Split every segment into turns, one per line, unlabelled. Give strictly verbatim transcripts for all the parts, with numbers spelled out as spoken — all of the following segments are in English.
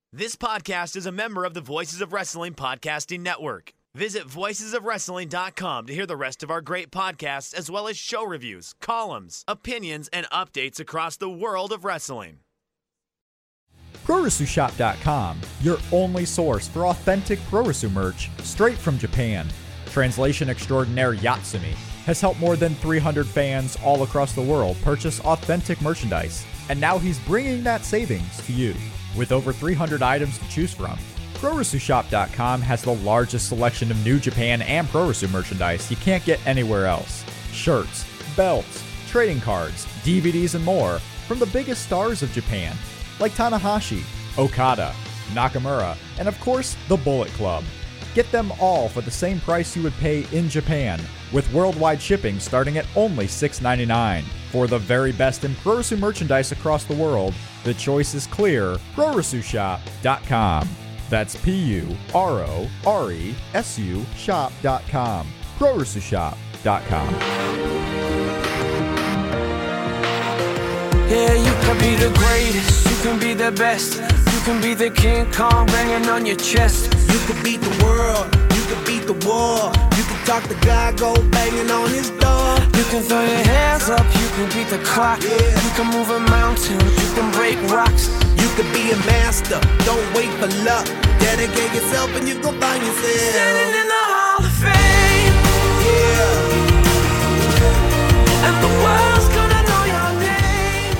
This podcast is a member of the Voices of Wrestling Podcasting Network. Visit voices of wrestling dot com to hear the rest of our great podcasts, as well as show reviews, columns, opinions, and updates across the world of wrestling.
Puroresu Shop dot com, your only source for authentic Puroresu merch straight from Japan. Translation extraordinaire Yatsumi has helped more than three hundred fans all across the world purchase authentic merchandise, and now he's bringing that savings to you. With over three hundred items to choose from, Puroresu Shop dot com has the largest selection of New Japan and Puroresu merchandise you can't get anywhere else. Shirts, belts, trading cards, D V Ds, and more from the biggest stars of Japan, like Tanahashi, Okada, Nakamura, and of course, the Bullet Club. Get them all for the same price you would pay in Japan, with worldwide shipping starting at only six dollars and ninety-nine cents. For the very best in Puroresu merchandise across the world, the choice is clear. Puroresu Shop dot com. That's P U R O R E S U shop dot com. Puroresu Shop dot com.
Yeah, you can be the greatest, you can be the best, you can be the King Kong banging on your chest.
You can beat the world, you can beat the war, you can talk the guy, go banging on his door.
You can throw your hands up, you can beat the clock,
Yeah.
you can move a mountain, you can break rocks.
You can be a master, don't wait for luck. Dedicate yourself and you gon' find yourself.
Standing in the Hall of Fame,
Yeah,
and the world's gonna know your name.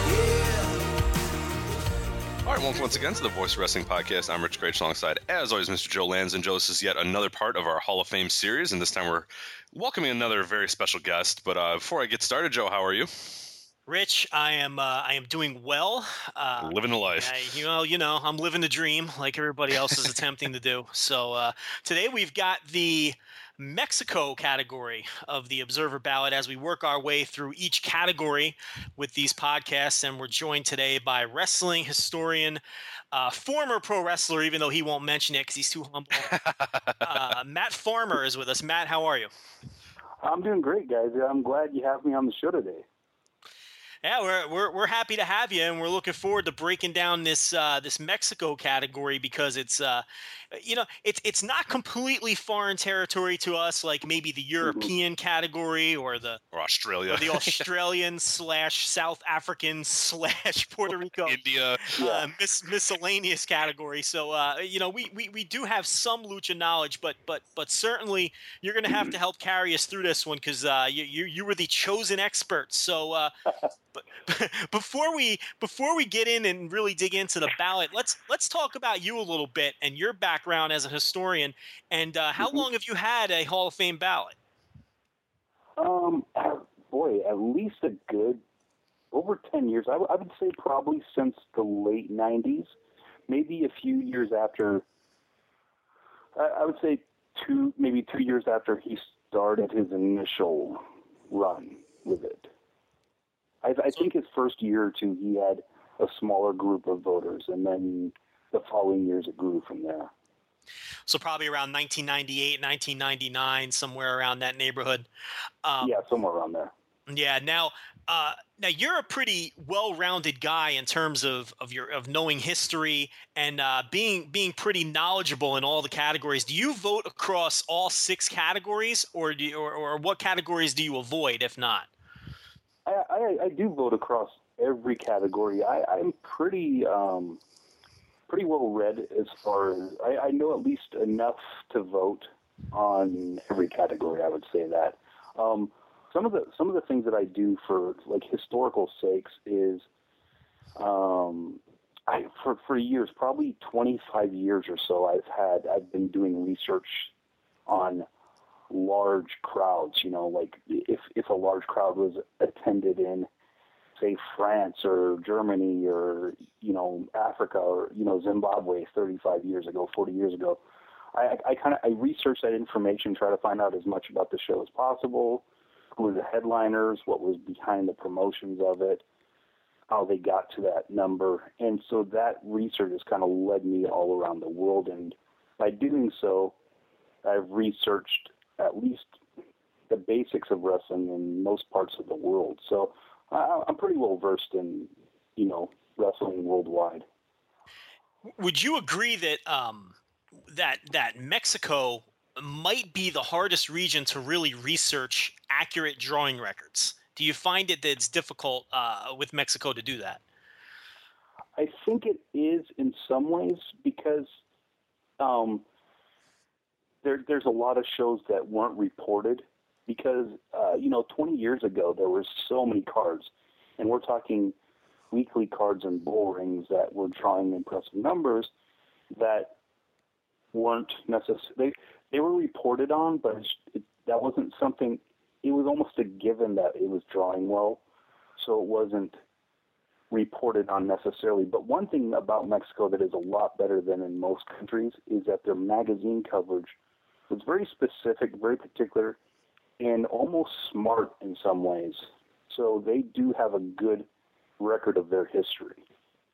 yeah.
All right, welcome once again to the Voice Wrestling Podcast. I'm Rich Grach alongside, as always, Mister Joe Lanz. And Joe, this is yet another part of our Hall of Fame series, and this time we're welcoming another very special guest. But uh, before I get started, Joe, how are you?
Rich, I am uh, I am doing well. Uh,
Living the life.
I, you know, you know, I'm living the dream like everybody else is attempting to do. So uh, today we've got the Mexico category of the Observer Ballot as we work our way through each category with these podcasts, and we're joined today by wrestling historian, uh, former pro wrestler, even though he won't mention it because he's too humble. uh, Matt Farmer is with us. Matt, how are you?
I'm doing great, guys. I'm glad you have me on the show today.
Yeah, we're we're we're happy to have you, and we're looking forward to breaking down this uh, this Mexico category because it's uh, you know it's it's not completely foreign territory to us, like maybe the European category or the
Or Australia.
or the Australian slash South African slash Puerto Rico
India.
uh, mis- miscellaneous category. So uh, you know we, we we do have some lucha knowledge, but but but certainly you're going to have to help carry us through this one because uh, you, you you were the chosen expert. So. Uh, But before we before we get in and really dig into the ballot, let's let's talk about you a little bit and your background as a historian. And uh, how long have you had a Hall of Fame ballot?
Um, boy, at least a good over ten years. I, w- I would say probably since the late nineties, maybe a few years after. I, I would say two, maybe two years after he started his initial run with it. I, I think his first year or two, he had a smaller group of voters, and then the following years it grew from there.
So probably around nineteen ninety-eight, nineteen ninety-nine, somewhere around that neighborhood. Um,
Yeah, somewhere around there.
Yeah. Now, uh, now you're a pretty well-rounded guy in terms of, of your of knowing history and uh, being being pretty knowledgeable in all the categories. Do you vote across all six categories, or do you, or, or what categories do you avoid if not?
I, I, I do vote across every category. I, I'm pretty um, pretty well read as far as I, I know at least enough to vote on every category. I would say that um, some of the some of the things that I do for like historical sakes is um, I for for years, probably twenty-five years or so, I've had I've been doing research on large crowds, you know, like if, if a large crowd was attended in, say, France or Germany or, you know, Africa or, you know, Zimbabwe thirty-five years ago, forty years ago, I, I kind of, I researched that information, try to find out as much about the show as possible, who were the headliners, what was behind the promotions of it, how they got to that number. And so that research has kind of led me all around the world. And by doing so, I've researched at least the basics of wrestling in most parts of the world. So I, I'm pretty well versed in, you know, wrestling worldwide.
Would you agree that um, that that Mexico might be the hardest region to really research accurate drawing records? Do you find it that it's difficult uh, with Mexico to do that?
I think it is in some ways because um, there, there's a lot of shows that weren't reported because, uh, you know, twenty years ago there were so many cards, and we're talking weekly cards and bull rings that were drawing impressive numbers that weren't necessarily, they, they were reported on, but it, that wasn't something, it was almost a given that it was drawing well, so it wasn't reported on necessarily. But one thing about Mexico that is a lot better than in most countries is that their magazine coverage was very specific, very particular, and almost smart in some ways. So they do have a good record of their history.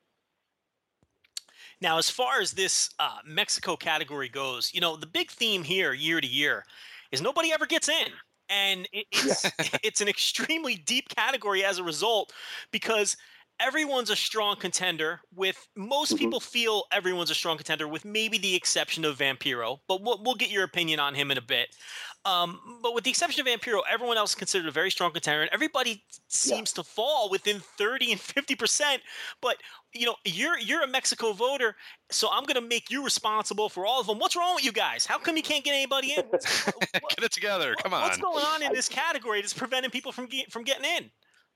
Now, as far as this uh, Mexico category goes, you know, the big theme here year to year is nobody ever gets in. And it, it's, yeah. it's an extremely deep category as a result because everyone's a strong contender with most mm-hmm. people feel everyone's a strong contender with maybe the exception of Vampiro, but we'll, we'll get your opinion on him in a bit. Um, but with the exception of Vampiro, everyone else is considered a very strong contender, and everybody seems yeah. to fall within thirty and fifty percent. But, you know, you're you're a Mexico voter, so I'm going to make you responsible for all of them. What's wrong with you guys? How come you can't get anybody in? What,
get it together. Come on.
What's going on in this category that's preventing people from get, from getting in?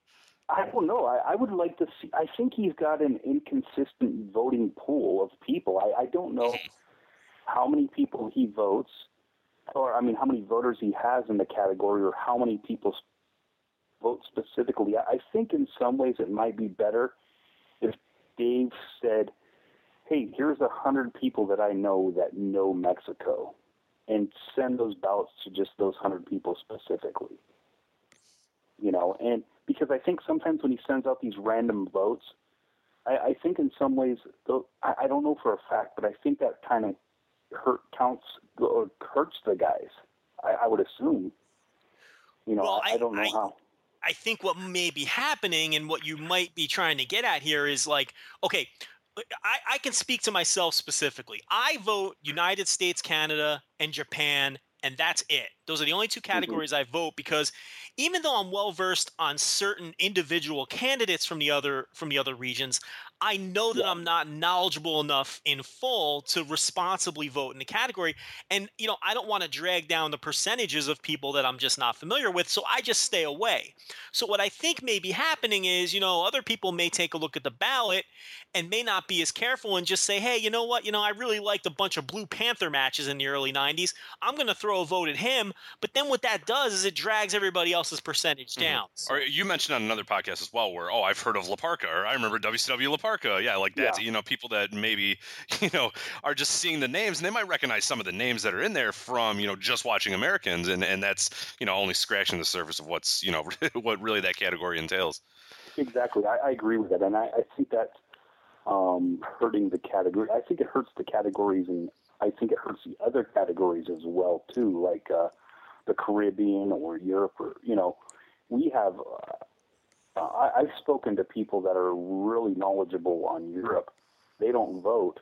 I don't know. I, I would like to see. I think he's got an inconsistent voting pool of people. I, I don't know how many people he votes, or I mean, how many voters he has in the category, or how many people vote specifically. I, I think in some ways it might be better if Dave said, "Hey, here's a hundred people that I know that know Mexico," and send those ballots to just those hundred people specifically. You know, and because I think sometimes when he sends out these random votes, I, I think in some ways, though, I, I don't know for a fact, but I think that kind of hurt counts or hurts the guys. I, I would assume. You know,
well,
I, I don't know
I,
how.
I think what may be happening and what you might be trying to get at here is like, okay, I, I can speak to myself specifically. I vote United States, Canada, and Japan, and that's it. Those are the only two categories mm-hmm. I vote because even though I'm well versed on certain individual candidates from the other from the other regions, I know that yeah. I'm not knowledgeable enough in full to responsibly vote in the category. And, you know, I don't want to drag down the percentages of people that I'm just not familiar with, so I just stay away. So what I think may be happening is, you know, other people may take a look at the ballot and may not be as careful and just say, hey, you know what, you know, I really liked a bunch of Blue Panther matches in the early nineties. I'm going to throw a vote at him. But then what that does is it drags everybody else's percentage down.
Mm-hmm. So. Or you mentioned on another podcast as well where, oh, I've heard of La Parka, or I remember W C W La Parka. Yeah, like that. Yeah. You know, people that maybe, you know, are just seeing the names and they might recognize some of the names that are in there from, you know, just watching Americans. And, and that's, you know, only scratching the surface of what's, you know, what really that category entails.
Exactly. I, I agree with that. And I, I think that's um, hurting the category. I think it hurts the categories, and I think it hurts the other categories as well, too, like uh, the Caribbean or Europe, or, you know, we have, uh, I, I've spoken to people that are really knowledgeable on Europe. They don't vote,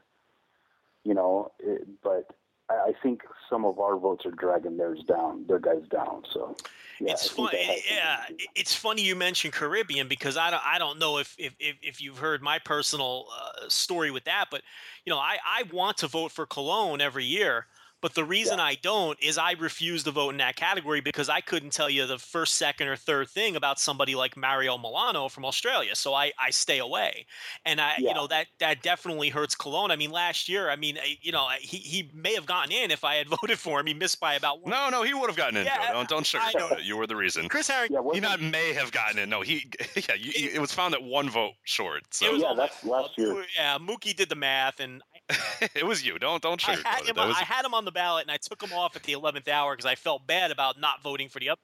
you know, it, but I, I think some of our votes are dragging theirs down, their guys down, so. Yeah,
it's funny. Yeah, it's funny you mentioned Caribbean because I don't. I don't know if if, if, if you've heard my personal uh, story with that, but you know, I, I want to vote for Cologne every year. But the reason yeah. I don't is I refuse to vote in that category because I couldn't tell you the first, second, or third thing about somebody like Mario Milano from Australia. So I, I stay away. And, I yeah. you know, that that definitely hurts Cologne. I mean, last year, I mean, you know, he, he may have gotten in if I had voted for him. He missed by about one.
No, no, he would have gotten in,
yeah,
Joe. Don't, don't sugarcoat it. You were the reason.
Chris Harrington.
Yeah,
he not may have gotten in. No, he yeah, you, it, it was found at one vote short. So.
It was
yeah, that's last year.
Yeah, Mookie did the math, and
it was you. Don't don't sugarcoat
I had,
it.
him,
Was...
I had him on the ballot, and I took him off at the eleventh hour because I felt bad about not voting for the other.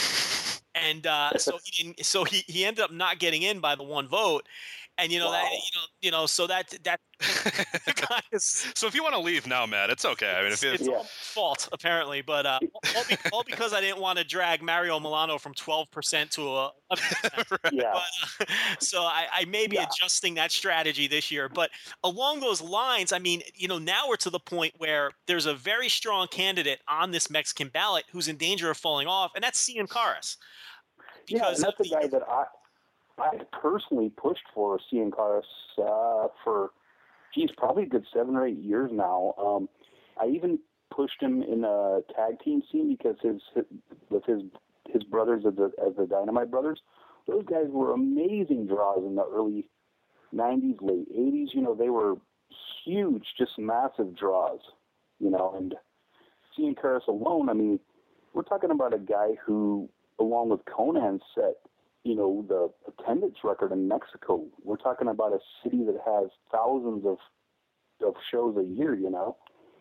And uh, so he didn't, so he, he ended up not getting in by the one vote. And you know wow. that you know you know so that that kind
So if you want to leave now, Matt, it's okay. I mean, if
it's
it,
all fault apparently, but uh, all, be, all because I didn't want to drag Mario Milano from twelve percent to a.
Yeah.
But, uh, so I, I may be
Yeah.
adjusting that strategy this year. But along those lines, I mean, you know, now we're to the point where there's a very strong candidate on this Mexican ballot who's in danger of falling off, and that's Cian Caras.
Yeah, and that's a guy that I I personally pushed for Cian Caras uh, for, geez, probably a good seven or eight years now. Um, I even pushed him in a tag team scene because his, his with his his brothers as the as the Dynamite Brothers, those guys were amazing draws in the early nineties, late eighties. You know, they were huge, just massive draws. You know, and Cian Caras alone, I mean, we're talking about a guy who, along with Conan, set, you know, the attendance record in Mexico. We're talking about a city that has thousands of of shows a year, you know.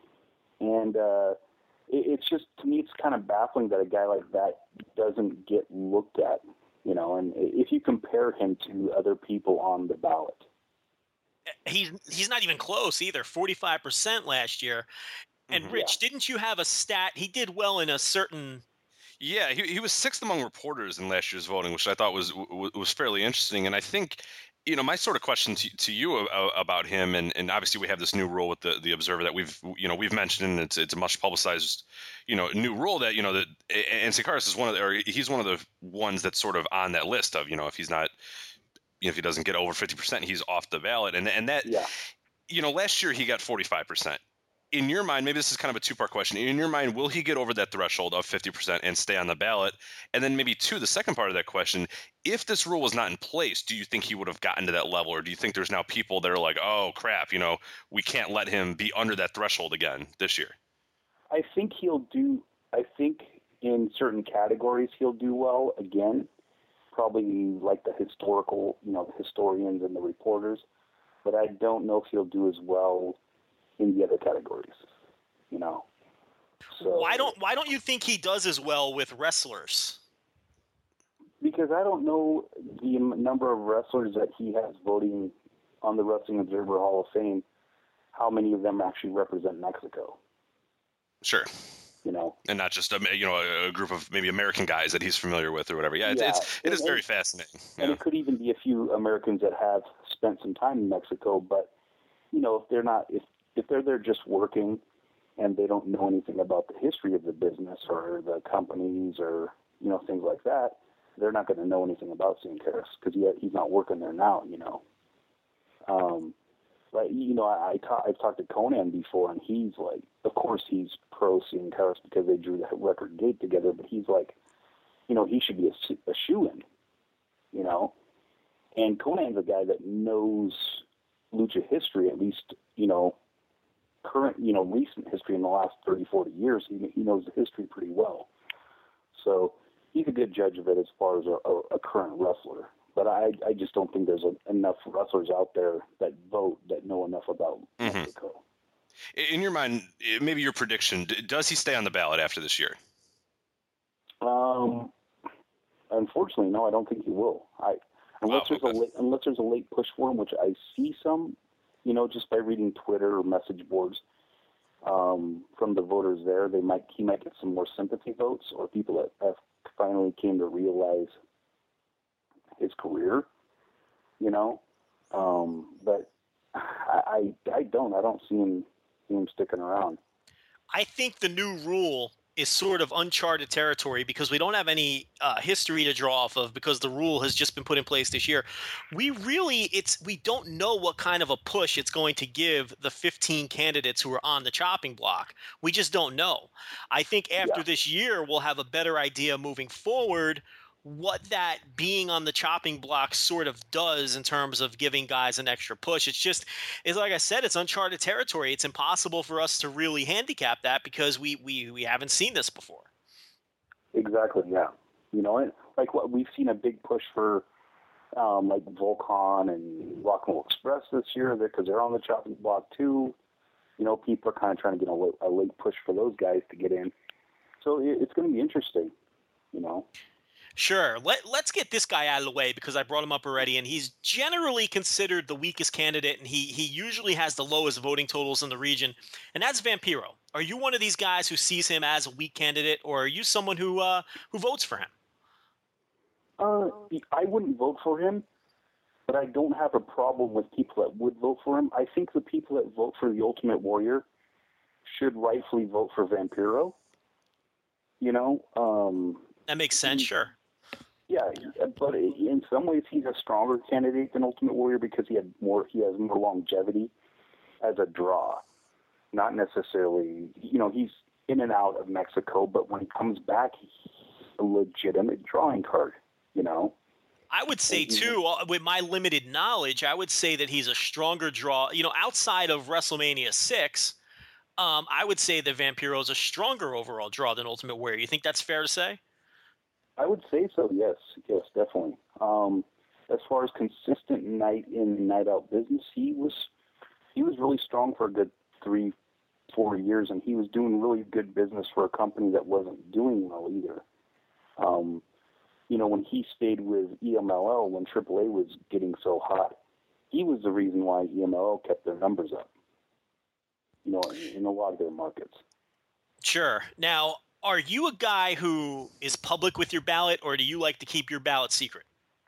And uh, it, it's just, to me, it's kind of baffling that a guy like that doesn't get looked at, you know. And if you compare him to other people on the ballot,
He's he's not even close either. forty-five percent last year. And
Mhm.
Rich, didn't you have a stat? He did well in a certain.
Yeah, he he was sixth among reporters in last year's voting, which I thought was was, was fairly interesting. And I think, you know, my sort of question to, to you about him, and, and obviously we have this new rule with the, the Observer that we've you know we've mentioned, and it's it's a much publicized, you know, new rule that you know that and Cian Caras is one of the, or he's one of the ones that's sort of on that list of, you know, if he's not, you know, if he doesn't get over fifty percent, he's off the ballot, and and that
yeah.
you know, last year he got forty-five percent. In your mind, maybe this is kind of a two-part question. In your mind, will he get over that threshold of fifty percent and stay on the ballot? And then maybe two, the second part of that question, if this rule was not in place, do you think he would have gotten to that level? Or do you think there's now people that are like, oh, crap, you know, we can't let him be under that threshold again this year?
I think he'll do, I think in certain categories he'll do well again, probably like the historical, you know, the historians and the reporters, but I don't know if he'll do as well in the other categories, you know. So,
Why don't Why don't you think he does as well with wrestlers?
Because I don't know the m- number of wrestlers that he has voting on the Wrestling Observer Hall of Fame, how many of them actually represent Mexico,
Sure.
you know.
And not just a, you know, a, a group of maybe American guys that he's familiar with or whatever. Yeah, it's,
Yeah,
it's it is
and-
very fascinating.
And
Yeah.
it could even be a few Americans that have spent some time in Mexico, but, you know, if they're not, if, if they're there just working and they don't know anything about the history of the business or the companies or, you know, things like that, they're not going to know anything about Cian Caras because he, he's not working there now, you know. Um, but, you know, I, I ta- I've talked to Conan before, and he's like, of course he's pro Cian Caras because they drew the record gate together, but he's like, you know, he should be a, a shoo-in, you know. And Conan's a guy that knows lucha history, at least, you know, current, you know, recent history in the last thirty, forty years. He, he knows the history pretty well. So he's a good judge of it as far as a, a, a current wrestler. But I, I just don't think there's a, enough wrestlers out there that vote that know enough about
Mhm.
Mexico.
In your mind, maybe your prediction, d- does he stay on the ballot after this year?
Um, unfortunately, no, I don't think he will. I unless
Wow,
there's
okay.
a late, unless there's a late push for him, which I see some, you know, just by reading Twitter or message boards um, from the voters there, they might he might get some more sympathy votes or people that have finally came to realize his career, you know. Um, but I, I I don't I don't see him see him sticking around.
I think the new rule is sort of uncharted territory because we don't have any uh, history to draw off of because the rule has just been put in place this year. We really, it's we don't know what kind of a push it's going to give the fifteen candidates who are on the chopping block. We just don't know. I think after
Yeah.
this year, we'll have a better idea moving forward what that being on the chopping block sort of does in terms of giving guys an extra push. It's just, it's like I said, it's uncharted territory. It's impossible for us to really handicap that because we we, we haven't seen this before.
Exactly, yeah. You know, and like what we've seen a big push for, um, like Volcon and Rock and Roll Express this year because they're on the chopping block too. You know, people are kind of trying to get a late, a late push for those guys to get in. So it, it's going to be interesting, you know.
Sure. Let, let's get this guy out of the way because I brought him up already, and he's generally considered the weakest candidate, and he he usually has the lowest voting totals in the region, and that's Vampiro. Are you one of these guys who sees him as a weak candidate, or are you someone who uh, who votes for him?
Uh, I wouldn't vote for him, but I don't have a problem with people that would vote for him. I think the people that vote for the Ultimate Warrior should rightfully vote for Vampiro. You know? Um,
that makes sense,
he,
sure.
Yeah, but in some ways he's a stronger candidate than Ultimate Warrior because he had more. He has more longevity as a draw. Not necessarily, you know, he's in and out of Mexico, but when he comes back, he's a legitimate drawing card. You know.
I would say too, with my limited knowledge, I would say that he's a stronger draw. You know, outside of WrestleMania six, um, I would say that Vampiro is a stronger overall draw than Ultimate Warrior. You think that's fair to say?
I would say so, yes. Yes, definitely. Um, as far as consistent night in, night out business, he was he was really strong for a good three, four years, and he was doing really good business for a company that wasn't doing well either. Um, you know, when he stayed with E M L L, when triple A was getting so hot, he was the reason why E M L L kept their numbers up, you know, in, in a lot of their markets.
Sure. Now, are you a guy who is public with your ballot, or do you like to keep your ballot secret?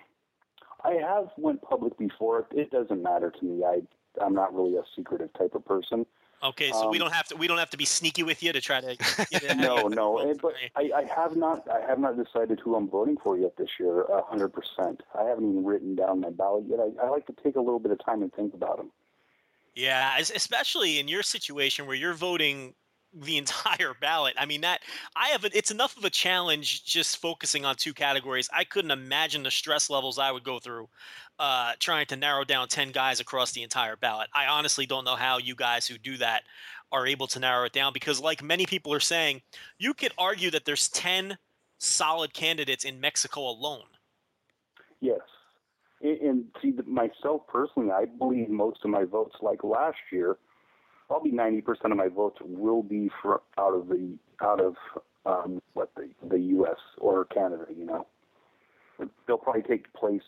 I have went public before. It doesn't matter to me. I I'm not really a secretive type of person.
Okay, so
um,
we don't have to we don't have to be sneaky with you to try to. Get it
no, no. And, but I, I have not I have not decided who I'm voting for yet this year. A hundred percent. I haven't even written down my ballot yet. I, I like to take a little bit of time and think about them.
Yeah, especially in your situation where you're voting the entire ballot. I mean, that I have it's enough of a challenge just focusing on two categories. I couldn't imagine the stress levels I would go through uh, trying to narrow down ten guys across the entire ballot. I honestly don't know how you guys who do that are able to narrow it down because, like many people are saying, you could argue that there's ten solid candidates in Mexico alone.
Yes. And see, myself personally, I believe most of my votes, like last year, probably ninety percent of my votes will be for out of the out of um, what the the U S or Canada. You know, they'll probably take place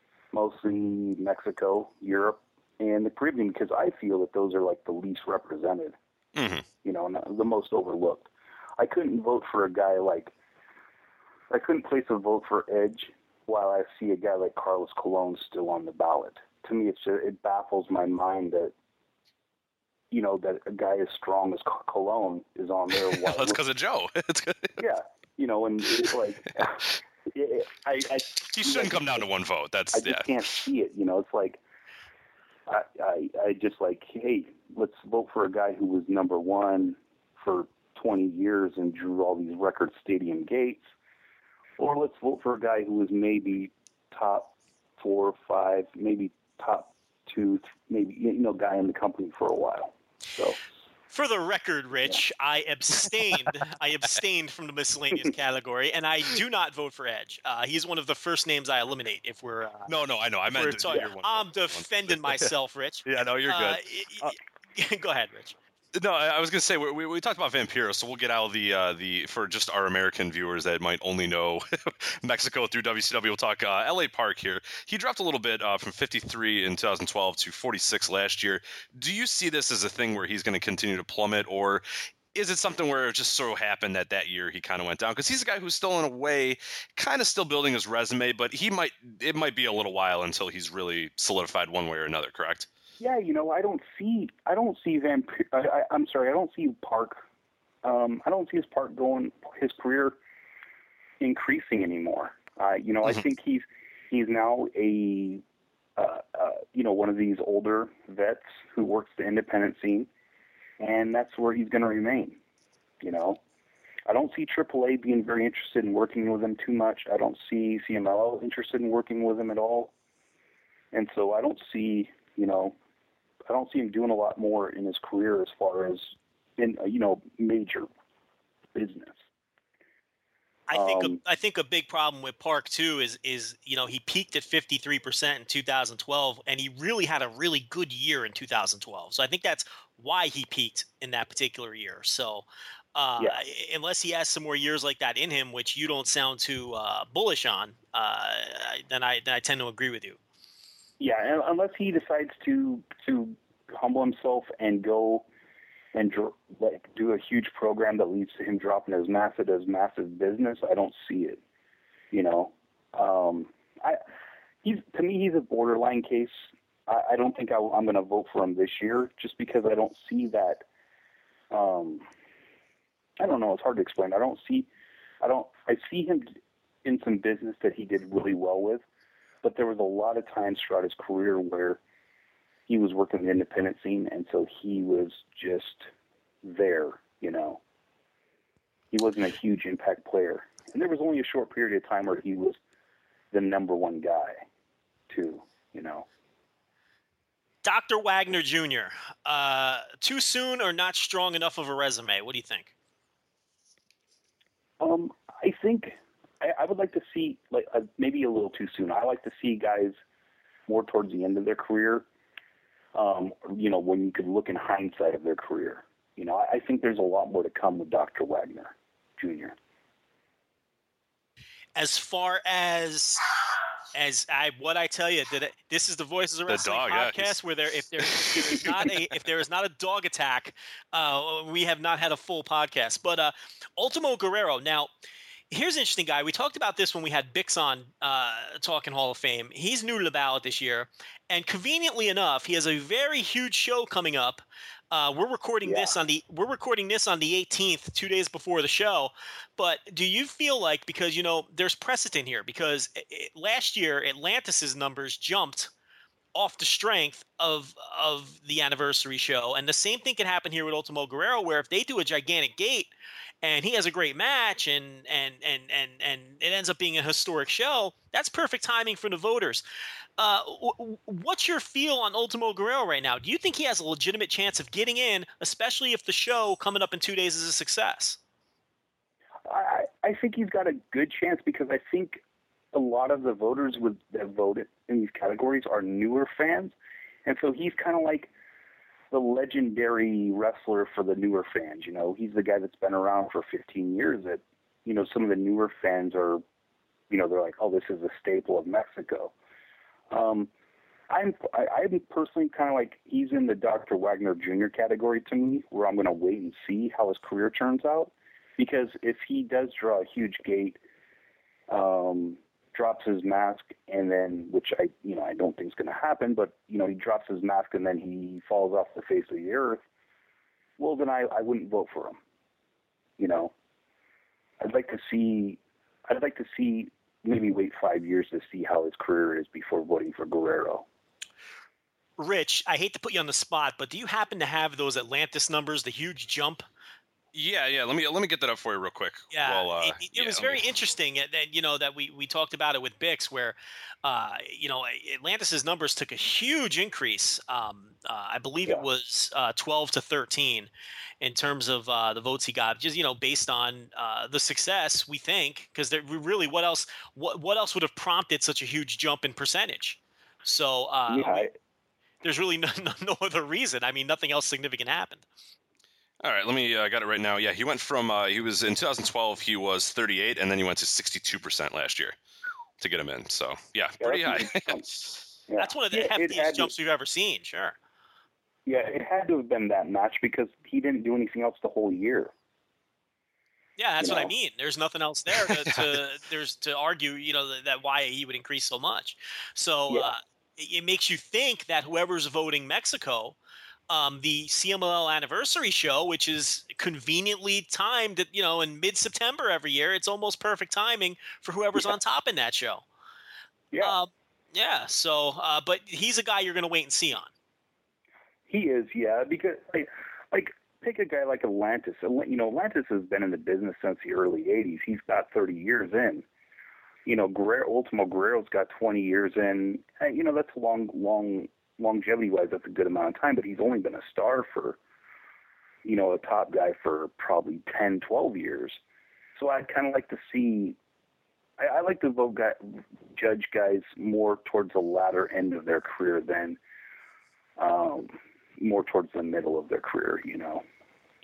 mostly Mexico, Europe, and the Caribbean because I feel that those are like the least represented.
Mm-hmm.
You know, and the most overlooked. I couldn't vote for a guy like I couldn't place a vote for Edge while I see a guy like Carlos Colon still on the ballot. To me, it's just, it baffles my mind that. You know, that a guy as strong as Colon is on there.
That's because of Joe.
Yeah, you know, and it's like, it, I, I,
you shouldn't come down to one vote. That's
I just
yeah.
can't see it. You know, it's like, I, I, I just like, hey, let's vote for a guy who was number one for twenty years and drew all these record stadium gates, or let's vote for a guy who was maybe top four or five, maybe top two, maybe you know, guy in the company for a while. So,
for the record, Rich, yeah. I abstained. I abstained from the miscellaneous category, and I do not vote for Edge. Uh, he's one of the first names I eliminate. If we're uh,
no, no, I know. I meant
to, yeah. I'm defending myself, Rich.
Yeah, no, you're good.
Uh, uh, go ahead, Rich.
No, I was going to say we, we we talked about Vampiro, so we'll get out the uh, the for just our American viewers that might only know Mexico through W C W. We'll talk uh, L A Park here. He dropped a little bit uh, from fifty-three in twenty twelve to forty-six last year. Do you see this as a thing where he's going to continue to plummet, or is it something where it just so happened that that year he kind of went down? Because he's a guy who's still in a way kind of still building his resume, but he might it might be a little while until he's really solidified one way or another. Correct?
Yeah, you know, I don't see, I don't see Vampiro. I, I, I'm sorry, I don't see Park. Um, I don't see his Park going, his career increasing anymore. Uh, you know, mm-hmm. I think he's he's now a, uh, uh, you know, one of these older vets who works the independent scene, and that's where he's going to remain. You know, I don't see triple A being very interested in working with him too much. I don't see C M L L interested in working with him at all, and so I don't see, you know. I don't see him doing a lot more in his career as far as in you know major business.
I think
um,
a, I think a big problem with Park too is is you know he peaked at fifty-three percent in two thousand twelve and he really had a really good year in two thousand twelve. So I think that's why he peaked in that particular year. So Uh,
Yeah.
Unless he has some more years like that in him, which you don't sound too uh, bullish on, uh, then I then I tend to agree with you.
Yeah, and unless he decides to to humble himself and go and dr- like do a huge program that leads to him dropping his massive as massive business, I don't see it. You know, um, I he's to me he's a borderline case. I, I don't think I, I'm going to vote for him this year just because I don't see that. Um, I don't know. It's hard to explain. I don't see. I don't. I see him in some business that he did really well with. But there was a lot of times throughout his career where he was working the independent scene, and so he was just there, you know. He wasn't a huge impact player. And there was only a short period of time where he was the number one guy, too, you know.
Doctor Wagner Junior, uh, too soon or not strong enough of a resume? What do you think?
Um, I think... I, I would like to see, like, uh, maybe a little too soon. I like to see guys more towards the end of their career, um, you know, when you could look in hindsight of their career. You know, I, I think there's a lot more to come with Doctor Wagner Junior
As far as as I what I tell you, that it, this is the Voices of
The
Wrestling
dog, yeah,
podcast
he's-
where there if there, if there is not a if there is not a dog attack, uh, we have not had a full podcast. But uh, Ultimo Guerrero now. Here's an interesting guy. We talked about this when we had Bix on uh, Talking Hall of Fame. He's new to the ballot this year. And conveniently enough, he has a very huge show coming up. Uh, we're recording
Yeah.
this on the we're recording this on the eighteenth, two days before the show. But do you feel like, because, you know, there's precedent here, because it, it, last year Atlantis's numbers jumped off the strength of of the anniversary show. And the same thing can happen here with Ultimo Guerrero, where if they do a gigantic gate and he has a great match and and and and and it ends up being a historic show, that's perfect timing for the voters. Uh, w- what's your feel on Ultimo Guerrero right now? Do you think he has a legitimate chance of getting in, especially if the show coming up in two days is a success?
I, I think he's got a good chance because I think a lot of the voters would, that voted in these categories are newer fans. And so he's kind of like the legendary wrestler for the newer fans. You know, he's the guy that's been around for fifteen years that, you know, some of the newer fans are, you know, they're like, oh, this is a staple of Mexico. Um, I'm, I, I'm personally kind of like, he's in the Doctor Wagner Junior category to me, where I'm going to wait and see how his career turns out. Because if he does draw a huge gate, um, drops his mask, and then, which I, you know, I don't think is going to happen, but, you know, he drops his mask and then he falls off the face of the earth, well, then I, I wouldn't vote for him. You know, I'd like to see, I'd like to see, maybe wait five years to see how his career is before voting for Guerrero.
Rich, I hate to put you on the spot, but do you happen to have those Atlantis numbers, the huge jump?
Yeah, yeah. Let me let me get that up for you real quick.
Yeah,
Well, uh,
it, it
yeah,
was
let
very
me-
interesting that, that you know that we, we talked about it with Bix, where uh, you know Atlantis's numbers took a huge increase. Um, uh, I believe
Yeah.
it was uh, twelve to thirteen in terms of uh, the votes he got, just you know based on uh, the success, we think, because really, what else what what else would have prompted such a huge jump in percentage? So uh,
yeah, I,
there's really no, no no other reason. I mean, nothing else significant happened.
All right, let me. I uh, got it right now. Yeah, he went from. Uh, he was in two thousand twelve. He was thirty-eight, and then he went to sixty-two percent last year to get him in. So yeah,
Yeah,
pretty
that's
high.
a jump. Yeah.
That's one of the
Yeah, it
heftiest
had to-
jumps we've ever seen. Sure.
Yeah, it had to have been that match because he didn't do anything else the whole year.
Yeah, that's
You
what I
know?
mean. There's nothing else there to, to there's to argue, you know, that, that why he would increase so much. So
Yeah.
uh, it, it makes you think that whoever's voting Mexico, um, the C M L L anniversary show, which is conveniently timed, at, you know, in mid-September every year, it's almost perfect timing for whoever's
Yeah.
on top in that show.
Yeah,
Uh, yeah. So, uh, but he's a guy you're going to wait and see on.
he is. Yeah, because like, like take a guy like Atlantis. You know, Atlantis has been in the business since the early eighties. He's got thirty years in. You know, Guerrero, Ultimo Guerrero's got twenty years in. And, you know, that's a long, long longevity-wise, that's a good amount of time. But he's only been a star for, you know, a top guy for probably ten, twelve years. So I'd kind of like to see. I, I like to vote guy, judge guys more towards the latter end of their career than um, more towards the middle of their career. You know,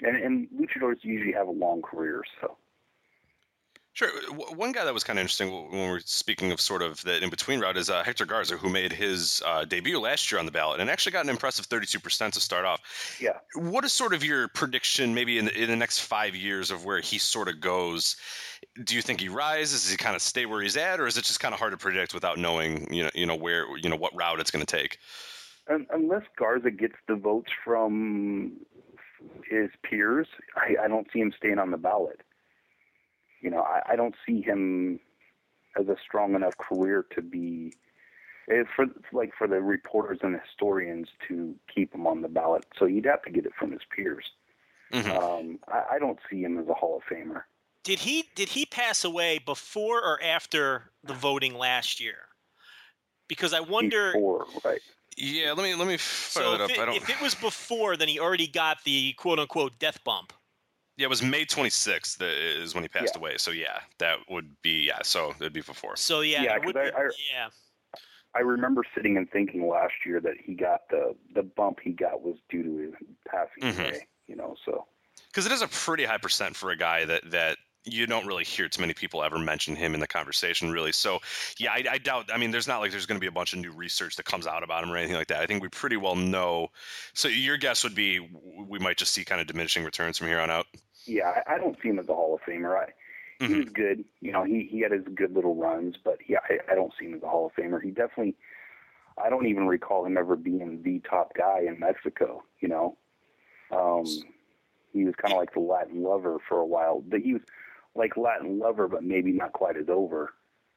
And, and luchadors usually have a long career, so.
Sure. One guy that was kind of interesting when we're speaking of sort of the in-between route is uh, Hector Garza, who made his uh, debut last year on the ballot and actually got an impressive thirty-two percent to start off.
Yeah.
What is sort of your prediction maybe in the, in the next five years of where he sort of goes? Do you think he rises? Does he kind of stay where he's at? Or is it just kind of hard to predict without knowing, you know, you know where, you know, what route it's going to take?
Unless Garza gets the votes from his peers, I, I don't see him staying on the ballot. You know, I, I don't see him as a strong enough career to be for like for the reporters and historians to keep him on the ballot. So you'd have to get it from his peers. Mm-hmm. Um, I, I don't see him as a Hall of Famer.
Did he did he pass away before or after the voting last year? Because I wonder.
Before, right?
Yeah, let me let me fire
so
that up.
It,
I don't...
If it was before, then he already got the quote unquote death bump.
Yeah, it was May twenty-sixth that is when he passed
yeah.
away. So yeah, that would be yeah. So it'd be before.
So yeah,
yeah,
would
I,
be,
I,
yeah.
I remember sitting and thinking last year that he got the the bump he got was due to his passing mm-hmm. away. You know, so
because it is a pretty high percent for a guy that that. You don't really hear too many people ever mention him in the conversation, really. So, yeah, I, I doubt. I mean, there's not like there's going to be a bunch of new research that comes out about him or anything like that. I think we pretty well know. So, your guess would be we might just see kind of diminishing returns from here on out.
Yeah, I, I don't see him as a Hall of Famer. I, mm-hmm. He was good. You know, he, he had his good little runs, but yeah, I, I don't see him as a Hall of Famer. He definitely. I don't even recall him ever being the top guy in Mexico. You know, um, he was kind of like the Latin lover for a while. But he was. Like Latin lover, but maybe not quite as over.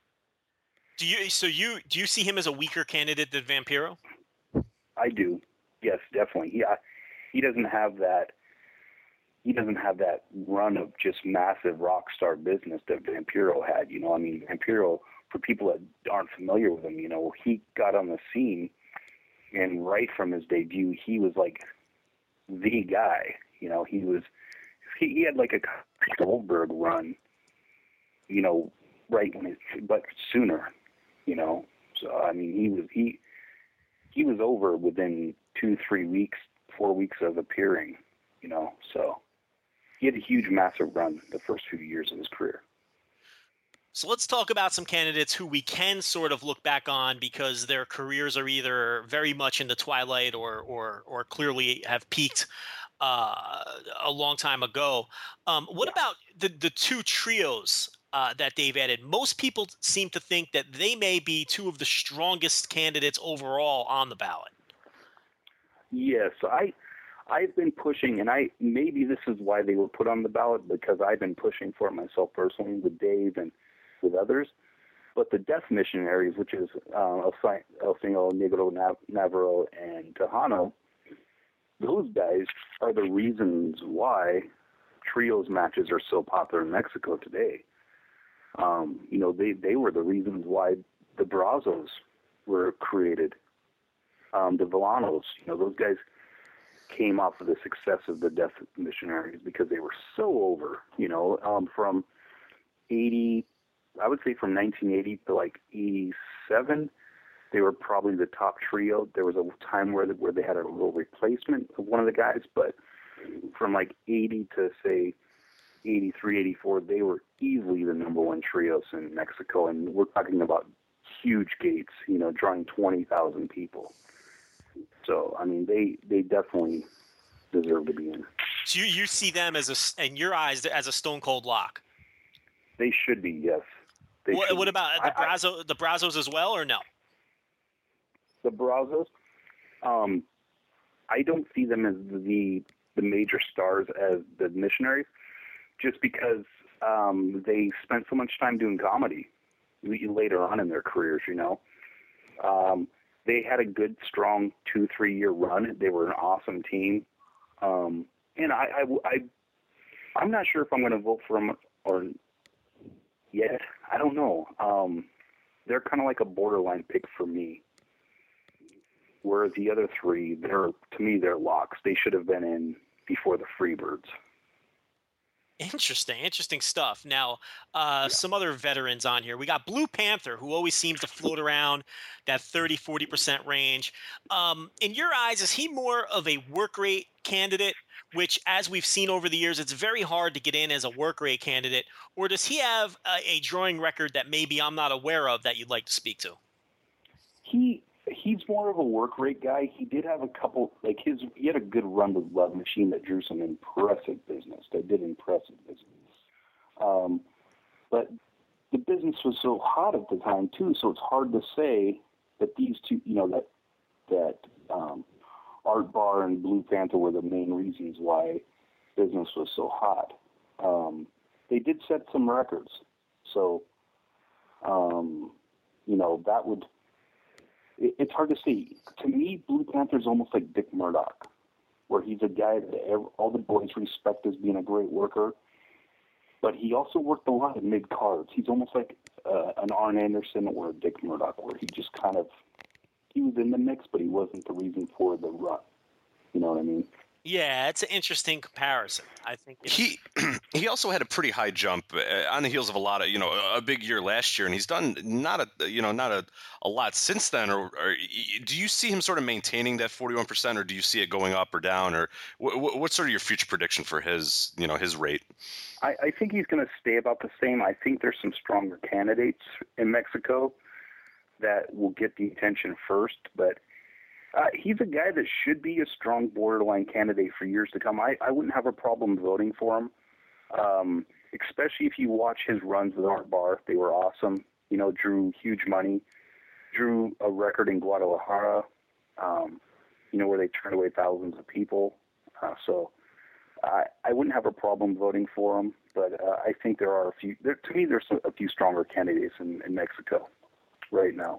Do you? So you do you see him as a weaker candidate than Vampiro?
I do. Yes, definitely. Yeah, he, he doesn't have that. He doesn't have that run of just massive rock star business that Vampiro had. You know, I mean, Vampiro. For people that aren't familiar with him, you know, he got on the scene, and right from his debut, he was like the guy. You know, he was. He, he had like a Goldberg run, you know, right when it, but sooner, you know. So I mean, he was he he was over within two, three weeks, four weeks of appearing, you know. So he had a huge, massive run the first few years of his career.
So let's talk about some candidates who we can sort of look back on because their careers are either very much in the twilight or or or clearly have peaked uh, a long time ago. Um, what yeah. about the, the two trios uh, that they've added? Most people seem to think that they may be two of the strongest candidates overall on the ballot.
Yes, I, I've been pushing, and I maybe this is why they were put on the ballot, because I've been pushing for it myself personally with Dave and with others. But the Death Missionaries, which is uh, El, El Señor Negro Nav- Navarro and Tejano, those guys are the reasons why trios matches are so popular in Mexico today. Um, you know, they, they were the reasons why the Brazos were created. Um, the Villanos, you know, those guys came off of the success of the Death Missionaries because they were so over, you know, um, from eighty, I would say from nineteen eighty to like eighty-seven, they were probably the top trio. There was a time where where they had a little replacement of one of the guys, but from like eighty to say eighty-three, eighty-four, they were easily the number one trios in Mexico, and we're talking about huge gates, you know, drawing twenty thousand people. So, I mean, they, they definitely deserve to be in.
So you, you see them as a, in your eyes, as a stone cold lock?
They should be, yes. They
what, what about the,
I,
Brazo, the Brazos as well, or no?
The Brazos, um, I don't see them as the the major stars as the Missionaries, just because um, they spent so much time doing comedy later on in their careers, you know. Um, they had a good, strong two, three-year run. They were an awesome team. Um, and I, I, I, I'm not sure if I'm going to vote for them or yet. I don't know. Um, they're kind of like a borderline pick for me. Whereas the other three, they're to me, they're locks. They should have been in before the Freebirds.
Interesting, interesting stuff. Now, uh, yeah. some other veterans on here. We got Blue Panther, who always seems to float around that thirty, forty percent range. Um, in your eyes, is he more of a work rate candidate, which, as we've seen over the years, it's very hard to get in as a work rate candidate? Or does he have a, a drawing record that maybe I'm not aware of that you'd like to speak to?
He he's more of a work rate guy. He did have a couple, like his, he had a good run with Love Machine that drew some impressive business. That did impressive business. Um, but the business was so hot at the time too, so it's hard to say that these two, you know, that that um, Art Bar and Blue Panther were the main reasons why business was so hot. Um, they did set some records, so um, you know that would. It's hard to see. To me, Blue Panther's almost like Dick Murdoch, where he's a guy that every, all the boys respect as being a great worker, but he also worked a lot of mid-cards. He's almost like uh, an Arn Anderson or a Dick Murdoch, where he just kind of, he was in the mix, but he wasn't the reason for the run. You know what I mean?
Yeah, it's an interesting comparison. I think it's...
he he also had a pretty high jump uh, on the heels of a lot of you know a big year last year, and he's done not a you know not a, a lot since then. Or, or do you see him sort of maintaining that forty-one percent, or do you see it going up or down, or what, what's sort of your future prediction for his you know his rate?
I, I think he's going to stay about the same. I think there's some stronger candidates in Mexico that will get the attention first, but. Uh, he's a guy that should be a strong borderline candidate for years to come. I, I wouldn't have a problem voting for him, um, especially if you watch his runs with Art Bar. They were awesome. You know, drew huge money, drew a record in Guadalajara, um, you know, where they turned away thousands of people. Uh, so I, I wouldn't have a problem voting for him, but uh, I think there are a few, there, to me, there's a few stronger candidates in, in Mexico right now.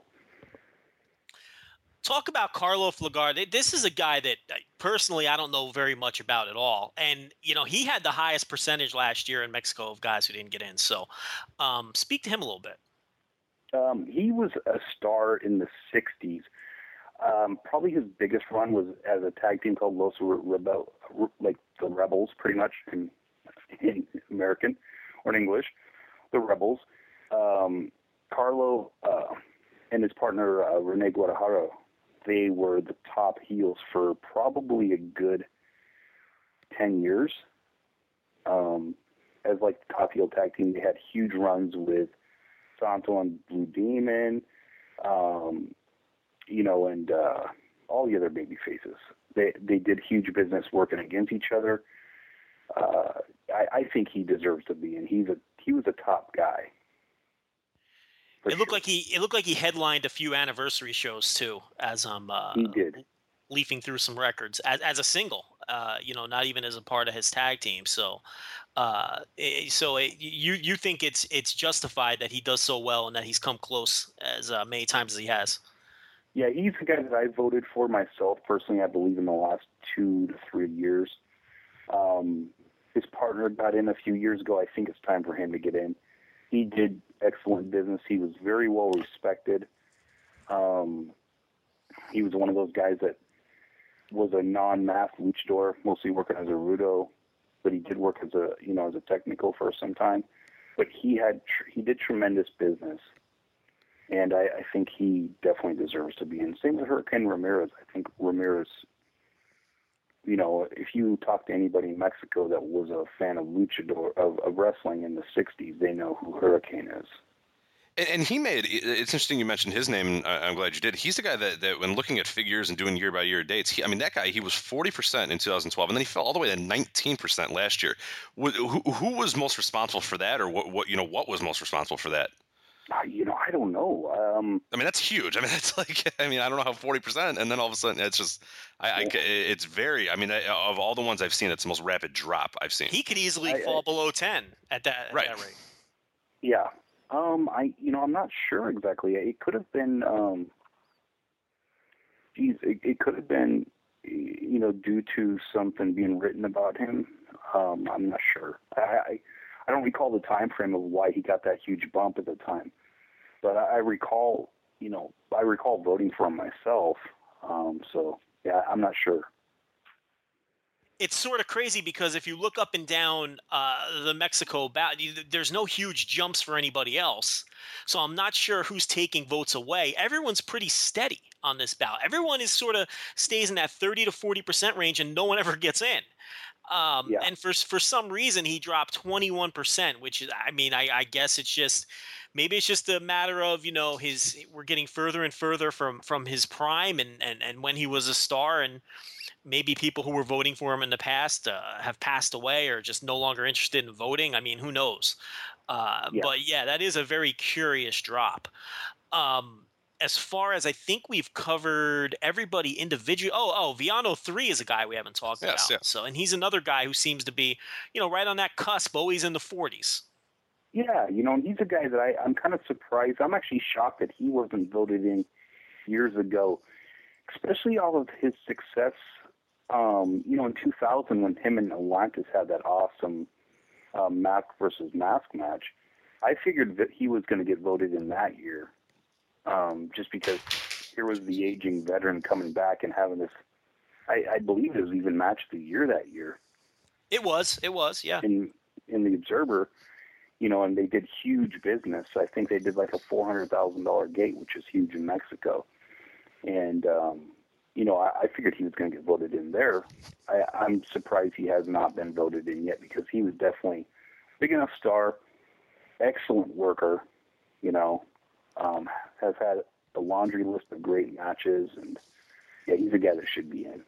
Talk about Carlo Flagard. This is a guy that personally I don't know very much about at all. And, you know, he had the highest percentage last year in Mexico of guys who didn't get in. So um, speak to him a little bit.
Um, he was a star in the sixties. Um, probably his biggest run was as a tag team called Los Rebel, like the Rebels, pretty much in, in American or in English, the Rebels. Um, Carlo uh, and his partner, uh, Rene Guadalajara, they were the top heels for probably a good ten years. Um, as like the top heel tag team, they had huge runs with Santo and Blue Demon, um, you know, and uh, all the other baby faces. They they did huge business working against each other. Uh, I, I think he deserves to be in. He's a he was a top guy.
It looked sure. like he it looked like he headlined a few anniversary shows too, as I'm uh,
he did
leafing through some records as as a single. Uh, you know, not even as a part of his tag team. So, uh, it, so it, you you think it's it's justified that he does so well and that he's come close as uh, many times as he has.
Yeah, he's the guy that I voted for myself personally. I believe in the last two to three years. Um, his partner got in a few years ago. I think it's time for him to get in. He did excellent business. He was very well respected. Um, he was one of those guys that was a non-math luchador, mostly working as a rudo, but he did work as a you know as a technical for some time. But he had tr- he did tremendous business, and I, I think he definitely deserves to be in. Same with Hurricane Ramirez. I think Ramirez. You know, if you talk to anybody in Mexico that was a fan of luchador, of, of wrestling in the sixties, they know who Hurricane is.
And, and he made, it's interesting you mentioned his name, and I'm glad you did. He's the guy that, that when looking at figures and doing year-by-year dates, he, I mean, that guy, he was forty percent in two thousand twelve, and then he fell all the way to nineteen percent last year. Who, who was most responsible for that, or what, what, you know, what was most responsible for that?
Uh, you know, I don't know. Um,
I mean, that's huge. I mean, that's like, I mean, I don't know how forty percent, and then all of a sudden, it's just, I, I it's very, I mean, of all the ones I've seen, it's the most rapid drop I've seen.
He could easily I, fall I, below ten at that, at
right.
that rate.
Yeah. Um, I, you know, I'm not sure exactly. It could have been, um, geez, it, it could have been, you know, due to something being written about him. Um, I'm not sure. I, I I don't recall the time frame of why he got that huge bump at the time, but I, I recall, you know, I recall voting for him myself. Um, so yeah, I'm not sure.
It's sort of crazy because if you look up and down uh, the Mexico ballot, there's no huge jumps for anybody else. So I'm not sure who's taking votes away. Everyone's pretty steady on this ballot. Everyone is sort of stays in that thirty to forty percent range, and no one ever gets in. Um,
Yeah.
And for for some reason, he dropped twenty-one percent, which is, I mean, I, I guess it's just, maybe it's just a matter of, you know, his, we're getting further and further from, from his prime and, and, and when he was a star, and maybe people who were voting for him in the past uh, have passed away or just no longer interested in voting. I mean, who knows? Uh,
Yeah.
But yeah, that is a very curious drop. Um, as far as I think we've covered everybody individually. Oh, oh, Viano three is a guy we haven't talked
Yes,
about.
yeah.
So, and he's another guy who seems to be, you know, right on that cusp, always in the forties.
Yeah, you know, and he's a guy that I, I'm kind of surprised. I'm actually shocked that he wasn't voted in years ago, especially all of his success. Um, you know, in two thousand when him and Atlantis had that awesome uh, mask versus mask match, I figured that he was going to get voted in that year, um, just because here was the aging veteran coming back and having this. I, I believe it was even match of the year that year.
It was, it was, yeah.
In in the Observer, you know, and they did huge business. I think they did like a four hundred thousand dollar gate, which is huge in Mexico, and. Um, You know, I, I figured he was going to get voted in there. I, I'm surprised he has not been voted in yet because he was definitely a big enough star, excellent worker, you know, um, has had a laundry list of great matches, and yeah, he's a guy that should be in.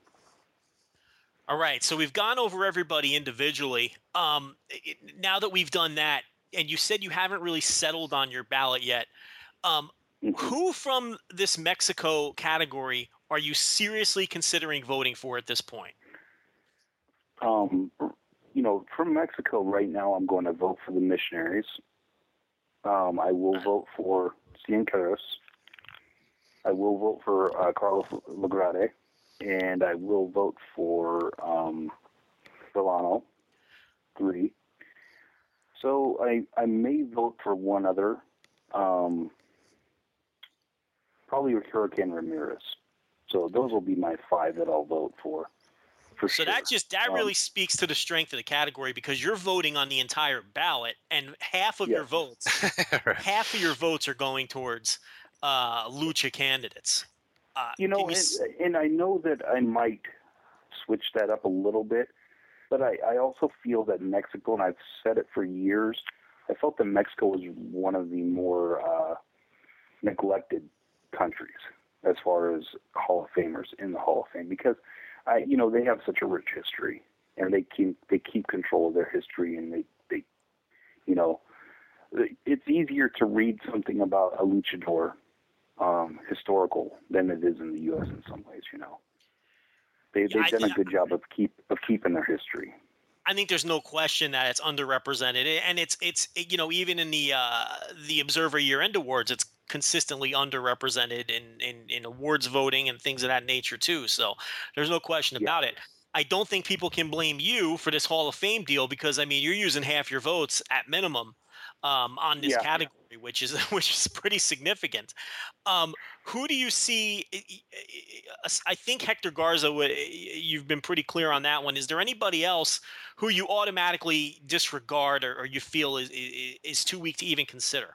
All right, so we've gone over everybody individually. Um, it, now that we've done that, and you said you haven't really settled on your ballot yet, um,
Mhm.
who from this Mexico category are you seriously considering voting for at this point?
Um, you know, from Mexico right now, I'm going to vote for the Missionaries. Um, I will vote for Cien Caras. I will vote for uh, Carlos Lagrade, and I will vote for um, Solano, three. So I I may vote for one other, um, probably Hurricane Ramirez. So those will be my five that I'll vote for. For
So
sure.
that just that
Um,
really speaks to the strength of the category because you're voting on the entire ballot, and half of
Yeah.
your votes, half of your votes are going towards uh, lucha candidates. Uh,
You know,
can you s-
and, and I know that I might switch that up a little bit, but I, I also feel that Mexico, and I've said it for years, I felt that Mexico was one of the more uh, neglected countries as far as Hall of Famers in the Hall of Fame because, I, you know, they have such a rich history, and they keep they keep control of their history, and they, they you know, it's easier to read something about a luchador um, historical than it is in the U S in some ways, you know. They,
Yeah,
they've
I
done a
think-
good job of keep of keeping their history.
I think there's no question that it's underrepresented, and it's it's you know even in the uh, the Observer Year End Awards, it's consistently underrepresented in, in in awards voting and things of that nature too. So there's no question
Yeah.
about it. I don't think people can blame you for this Hall of Fame deal because I mean you're using half your votes at minimum um, on this
Yeah.
category, which is which is pretty significant. Um, who do you see? I think Hector Garza, you've been pretty clear on that one. Is there anybody else who you automatically disregard or, or you feel is, is is too weak to even consider?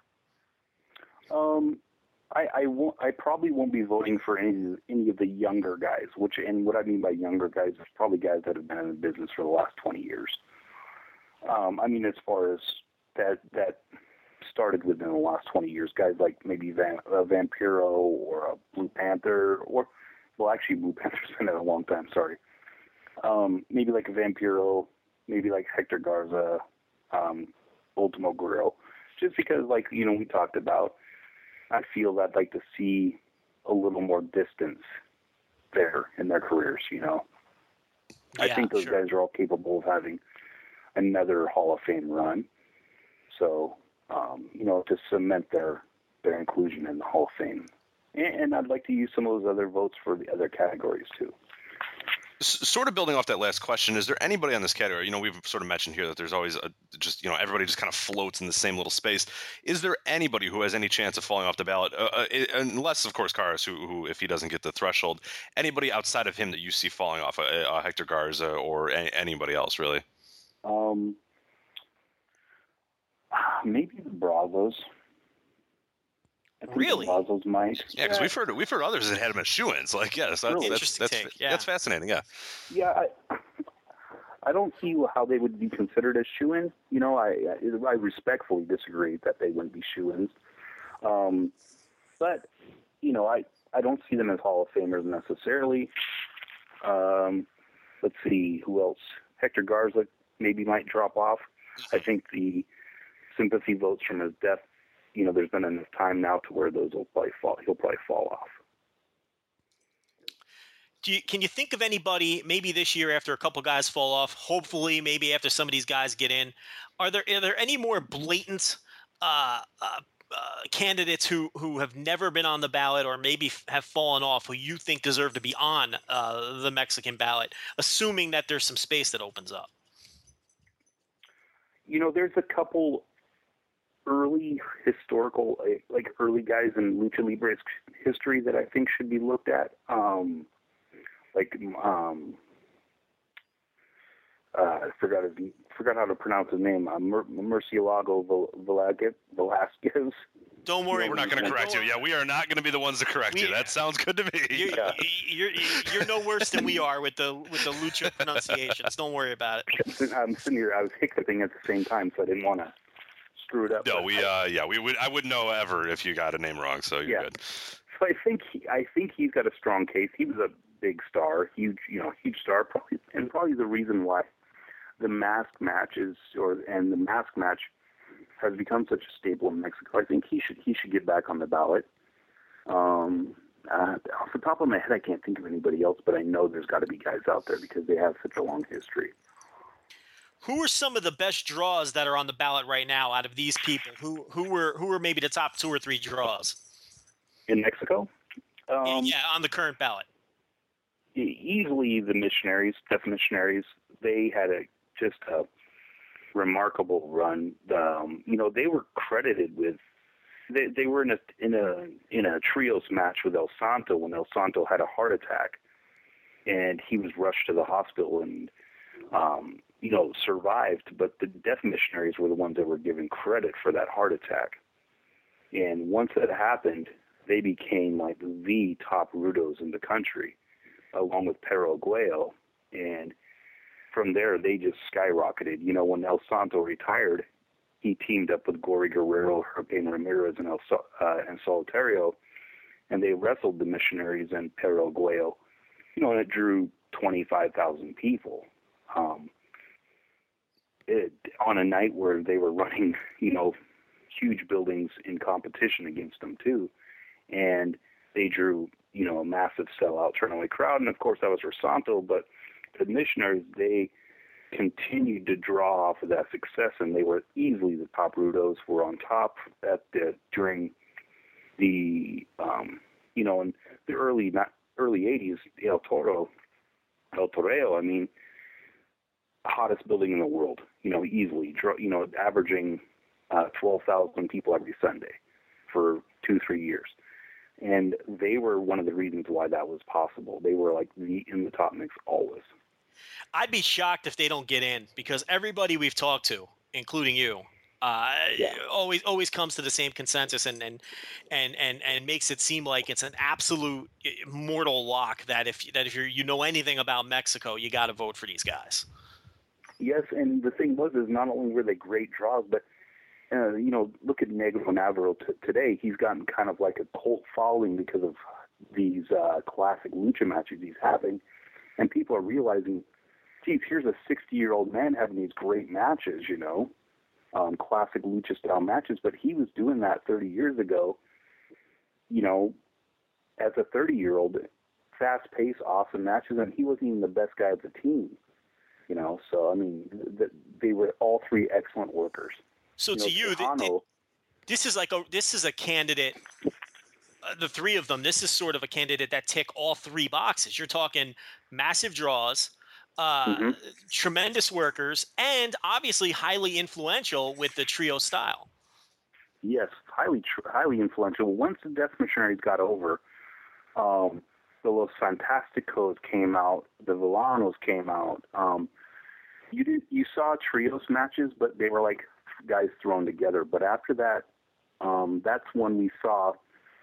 Um, I I won't. I probably won't be voting for any any of the younger guys. Which and what I mean by younger guys is probably guys that have been in the business for the last twenty years. Um, I mean, as far as that that started within the last twenty years, guys like maybe Van, uh, Vampiro or a Blue Panther, or well, actually Blue Panther's been in a long time. Sorry, um, maybe like a Vampiro, maybe like Hector Garza, um, Ultimo Guerrero, just because, like you know, we talked about. I feel I'd like to see a little more distance there in their careers. You know, I
Yeah,
think those
sure.
guys are all capable of having another Hall of Fame run. So, um, you know, to cement their their inclusion in the Hall of Fame. And, and I'd like to use some of those other votes for the other categories too.
S- sort of building off that last question, is there anybody on this category? You know, we've sort of mentioned here that there's always a, just, you know, everybody just kind of floats in the same little space. Is there anybody who has any chance of falling off the ballot? Uh, uh, it- unless, of course, Caras, who, who, if he doesn't get the threshold, anybody outside of him that you see falling off, uh, uh, Hector Garza or a- anybody else, really?
Um, maybe the Brazos. I think
Really?
the Brazos might.
Yeah, because we've heard we've heard others that had him as shoo-ins. Like, yes, that's,
Really?
that's,
Interesting
that's,
take, yeah.
that's fascinating. Yeah.
Yeah, I, I don't see how they would be considered as shoo-ins. You know, I I respectfully disagree that they wouldn't be shoo-ins. Um, but, you know, I, I don't see them as Hall of Famers necessarily. Um, let's see, who else? Hector Garza maybe might drop off. I think the sympathy votes from his death, you know, there's been enough time now to where those will probably fall, he'll probably fall off.
Do you, can you think of anybody maybe this year after a couple guys fall off, hopefully maybe after some of these guys get in, are there are there any more blatant uh, uh, uh, candidates who, who have never been on the ballot or maybe f- have fallen off who you think deserve to be on uh, the Mexican ballot, assuming that there's some space that opens up?
You know, there's a couple early historical, like early guys in Lucha Libre's history that I think should be looked at. Um, like, um, uh, I forgot his, forgot how to pronounce his name. Uh, Mur- Murcielago Velasquez.
Don't worry,
we're not going to correct you. Yeah, we are not going to be me to correct we, you. That sounds good to me.
You're, yeah. you're, you're, you're no worse than we are with the with the Lucha pronunciations. Don't worry about it.
I'm sitting here. I was hiccuping at the same time, so I didn't want to screw it up.
No, we uh, yeah, we would. I wouldn't know ever if you got a name wrong. So you're
yeah.
good.
So I think he, I think he's got a strong case. He was a big star, huge, you know, huge star, probably, and probably the reason why the mask matches or and the mask match has become such a staple in Mexico. I think he should he should get back on the ballot. Um, uh, off the top of my head, I can't think of anybody else, but I know there's got to be guys out there because they have such a long history.
Who are some of the best draws that are on the ballot right now out of these people? Who who were who were maybe the top two or three draws
in Mexico? Um,
yeah, on the current ballot.
Easily the missionaries, deaf missionaries. They had a just a remarkable run. Um, you know, they were credited with. They they were in a in a in a trios match with El Santo when El Santo had a heart attack, and he was rushed to the hospital and um, you know survived. But the deaf missionaries were the ones that were given credit for that heart attack. And once that happened, they became like the top rudos in the country, along with Pero Aguayo. And from there, they just skyrocketed. You know, when El Santo retired, he teamed up with Gory Guerrero, Hurricane Ramirez, and El uh, and Solitario, and they wrestled the missionaries and Pero Aguayo. You know, and it drew twenty-five thousand people. Um, it, on a night where they were running, you know, huge buildings in competition against them too. And they drew, you know, a massive sellout turn-away crowd. And, of course, that was for Santo. But the missionaries, they continued to draw off of that success, and they were easily the top rudos, were on top at the, during the, um, you know, in the early not early eighties, El Toro, El Toreo, I mean, hottest building in the world, you know, easily, you know, averaging uh, twelve thousand people every Sunday for two, three years. And they were one of the reasons why that was possible. They were like the in the top mix always.
I'd be shocked if they don't get in because everybody we've talked to, including you, uh, yeah. always always comes to the same consensus and and, and and and makes it seem like it's an absolute mortal lock that if that if you you know anything about Mexico, you got to vote for these guys.
Yes, and the thing was is not only were they great draws, but Uh, you know, look at Negro Navarro t- today. He's gotten kind of like a cult following because of these uh, classic lucha matches he's having. And people are realizing, geez, here's a sixty-year-old man having these great matches, you know, um, classic lucha-style matches. But he was doing that thirty years ago, you know, as a thirty-year-old, fast-paced, awesome matches. And he wasn't even the best guy of the team, you know. So, I mean, th- they were all three excellent workers.
So you to know, you, th- th- this is like a this is a candidate. Uh, the three of them. This is sort of a candidate that tick all three boxes. You're talking massive draws, uh, mm-hmm. tremendous workers, and obviously highly influential with the trio style.
Yes, highly tr- highly influential. Once the Death Missionaries got over, um, the Los Fantasticos came out, the Villanos came out. Um, you did, you saw trios matches, but they were like guys thrown together. But after that, um, that's when we saw,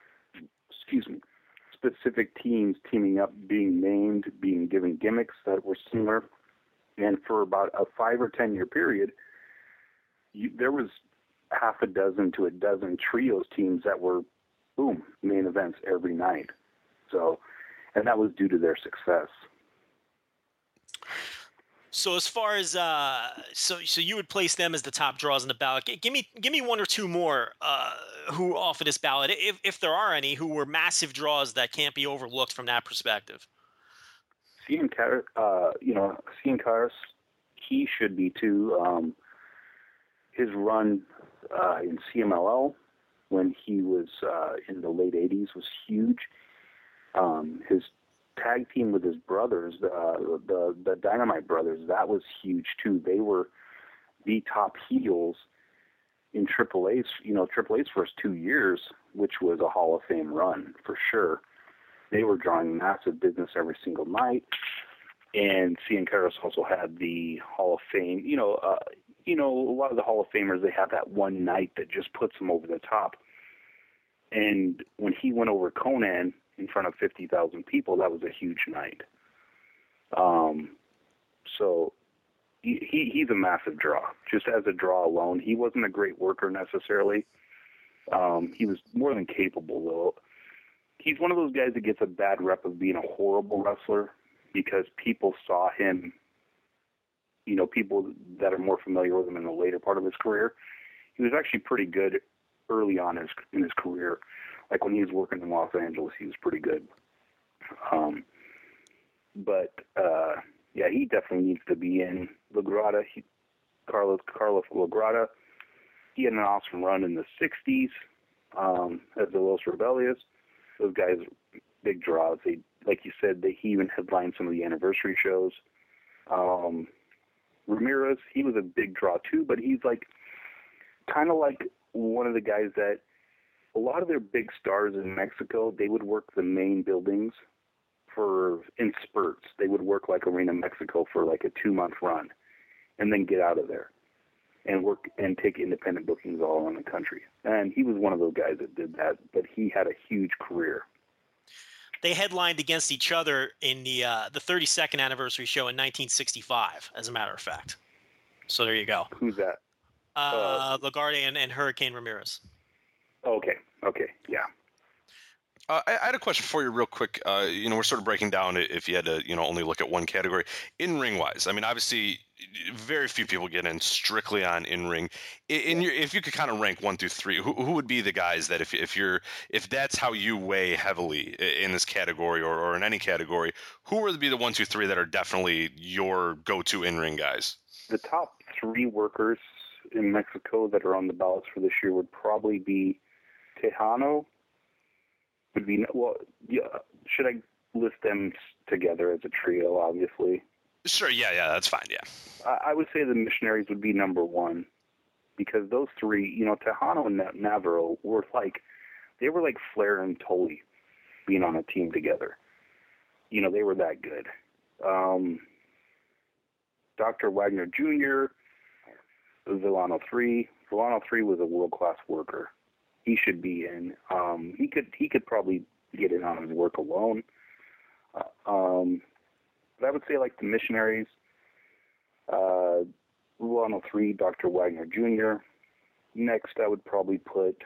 excuse me, specific teams teaming up, being named, being given gimmicks that were similar. And for about a five or ten year period, you, there was half a dozen to a dozen trios teams that were, boom, main events every night. So, and that was due to their success.
So as far as uh, so so you would place them as the top draws in the ballot. G- give me give me one or two more uh, who off of this ballot, if if there are any, who were massive draws that can't be overlooked from that perspective.
Cian Car- uh, you know, Cian Caras, he should be too. Um, his run uh, in C M L L when he was uh, in the late eighties was huge. Um, his tag team with his brothers, uh, the the Dynamite Brothers, that was huge too. They were the top heels in Triple A's, you know, Triple A's first two years, which was a Hall of Fame run for sure. They were drawing massive business every single night, and Cian Caras also had the Hall of Fame. You know, uh, you know, a lot of the Hall of Famers, they have that one night that just puts them over the top. And when he went over Conan in front of fifty thousand people, that was a huge night. Um, so he, he he's a massive draw. Just as a draw alone, he wasn't a great worker necessarily. Um, he was more than capable, though. He's one of those guys that gets a bad rep of being a horrible wrestler because people saw him, you know, people that are more familiar with him in the later part of his career. He was actually pretty good early on in his, in his career. Like when he was working in Los Angeles, he was pretty good. Um, but, uh, yeah, he definitely needs to be in. LaGrada, he, Carlos, Carlos LaGrada, he had an awesome run in the sixties um, as the Los Rebellious. Those guys, big draws. They, like you said, they, he even headlined some of the anniversary shows. Um, Ramirez, he was a big draw too, but he's like kind of like one of the guys that a lot of their big stars in Mexico, they would work the main buildings for in spurts. They would work like Arena Mexico for like a two-month run and then get out of there and work and take independent bookings all around the country. And he was one of those guys that did that, but he had a huge career.
They headlined against each other in the uh, the thirty-second anniversary show in nineteen sixty-five, as a matter of fact. So there you go.
Who's that?
Uh, uh, LaGrada and, and Hurricane Ramirez.
Okay, okay, yeah.
Uh, I, I had a question for you real quick. Uh, you know, we're sort of breaking down if you had to, you know, only look at one category. In-ring wise, I mean, obviously, very few people get in strictly on in-ring. In, in your, if you could kind of rank one through three, who, who would be the guys that if if you're if that's how you weigh heavily in this category or, or in any category, who would be the one, two, three that are definitely your go-to in-ring guys?
The top three workers in Mexico that are on the ballots for this year would probably be Tejano. Would be well. Yeah, should I list them together as a trio? Obviously.
Sure. Yeah. Yeah. That's fine. Yeah.
I, I would say the Missionaries would be number one because those three, you know, Tejano and Navarro were like, they were like Flair and Tully being on a team together. You know, they were that good. Um, Doctor Wagner Junior, Villano three. Villano three was a world-class worker. He should be in. Um, he could he could probably get in on his work alone. Uh, um, but I would say like the Missionaries, uh, Villano three, Doctor Wagner Junior Next, I would probably put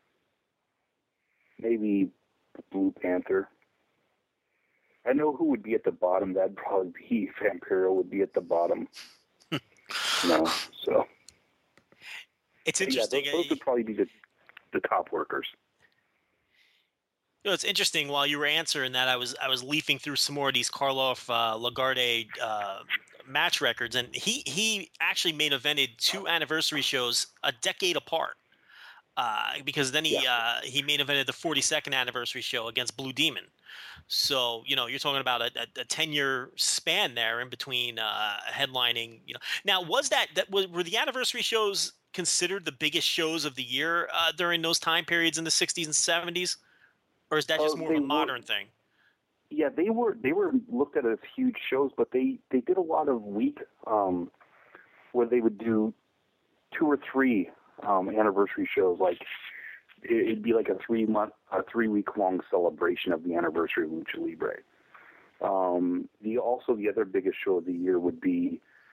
maybe Blue Panther. I know who would be at the bottom. That'd probably be Vampiro would be at the bottom. No, so
it's interesting.
Yeah, those, those would probably be the the top workers.
You know, it's interesting. While you were answering that, I was I was leafing through some more of these Karloff uh, Lagarde uh, match records, and he he actually main evented two anniversary shows a decade apart. Uh, because then he yeah. uh, he main evented the forty-second anniversary show against Blue Demon. So you know you're talking about a, a, a ten year span there in between uh, headlining. You know, now was that that was, were the anniversary shows considered the biggest shows of the year uh, during those time periods in the sixties and seventies, or is that just
oh,
more of a modern
were,
thing?
Yeah, they were they were looked at as huge shows, but they, they did a lot of week um, where they would do two or three um, anniversary shows. Like it'd be like a three month, a three week long celebration of the anniversary of Lucha Libre. Um, the also the other biggest show of the year would be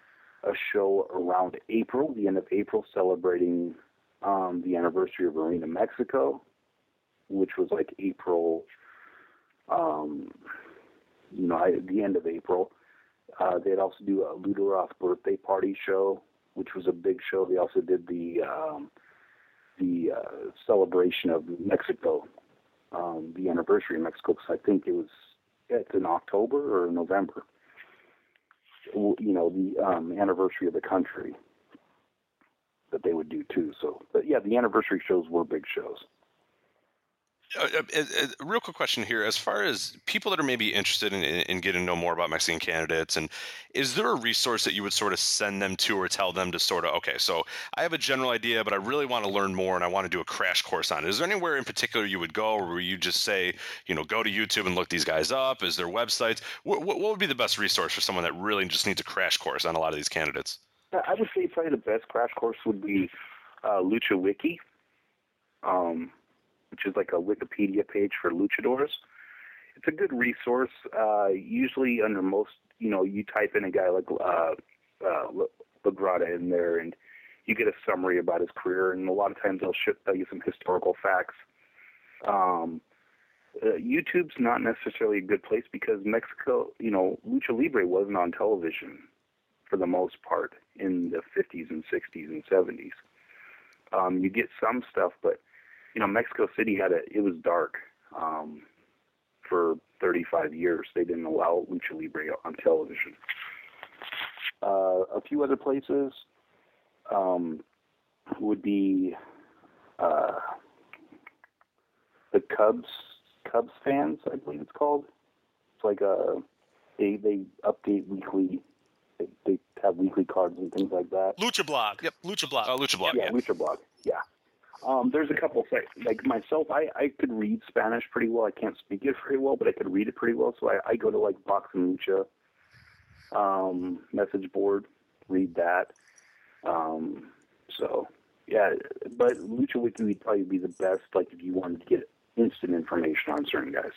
a show around April, the end of April, celebrating um, the anniversary of Arena Mexico, which was like April, um, you know, I, the end of April. Uh, they'd also do a Luderoth birthday party show, which was a big show. They also did the um, the uh, celebration of Mexico, um, the anniversary of Mexico, because I think it was it's in October or November. You know, the um, anniversary of the country that they would do too. So, but yeah, the anniversary shows were big shows.
Uh, a, a real quick question here, as far as people that are maybe interested in, in getting to know more about Mexican candidates, and is there a resource that you would sort of send them to or tell them to sort of, okay, so I have a general idea, but I really want to learn more and I want to do a crash course on it. Is there anywhere in particular you would go, or where you just say, you know, go to YouTube and look these guys up? Is there websites? What, what would be the best resource for someone that really just needs a crash course on a lot of these candidates?
I would say probably the best crash course would be uh, Lucha Wiki. Um, which is like a Wikipedia page for luchadors. It's a good resource. Uh, usually under most, you know, you type in a guy like uh, uh, Lagrada in there, and you get a summary about his career, and a lot of times they'll tell you some historical facts. Um, uh, YouTube's not necessarily a good place because Mexico, you know, Lucha Libre wasn't on television for the most part in the fifties and sixties and seventies. Um, you get some stuff, but you know, Mexico City had a, it was dark um, for thirty-five years. They didn't allow Lucha Libre on television. Uh, a few other places um, would be uh, the Cubs, Cubs fans, I believe it's called. It's like a, they, they update weekly, they, they have weekly cards and things like that.
Lucha Blog.
Yep.
Lucha Blog.
Uh, Lucha Blog,
yeah,
yeah.
Lucha Blog, yeah. Um, there's a couple sites, like myself, I, I could read Spanish pretty well. I can't speak it very well, but I could read it pretty well. So I, I go to like Box and Lucha um, message board, read that. Um, so, yeah, but Lucha Wiki would probably be the best, like if you wanted to get instant information on certain guys.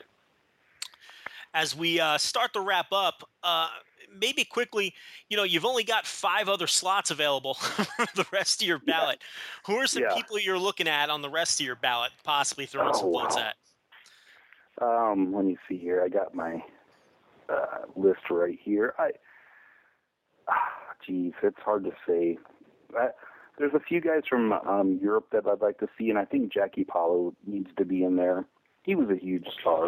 As we uh, start to wrap up, uh, maybe quickly, you know, you've only got five other slots available for the rest of your ballot. Yeah. Who are some
yeah.
people you're looking at on the rest of your ballot, possibly throwing
oh,
some votes
wow.
at?
Um, let me see here. I got my uh, list right here. I, ah, geez, it's hard to say. I, there's a few guys from um, Europe that I'd like to see, and I think Jackie Paulo needs to be in there. He was a huge star.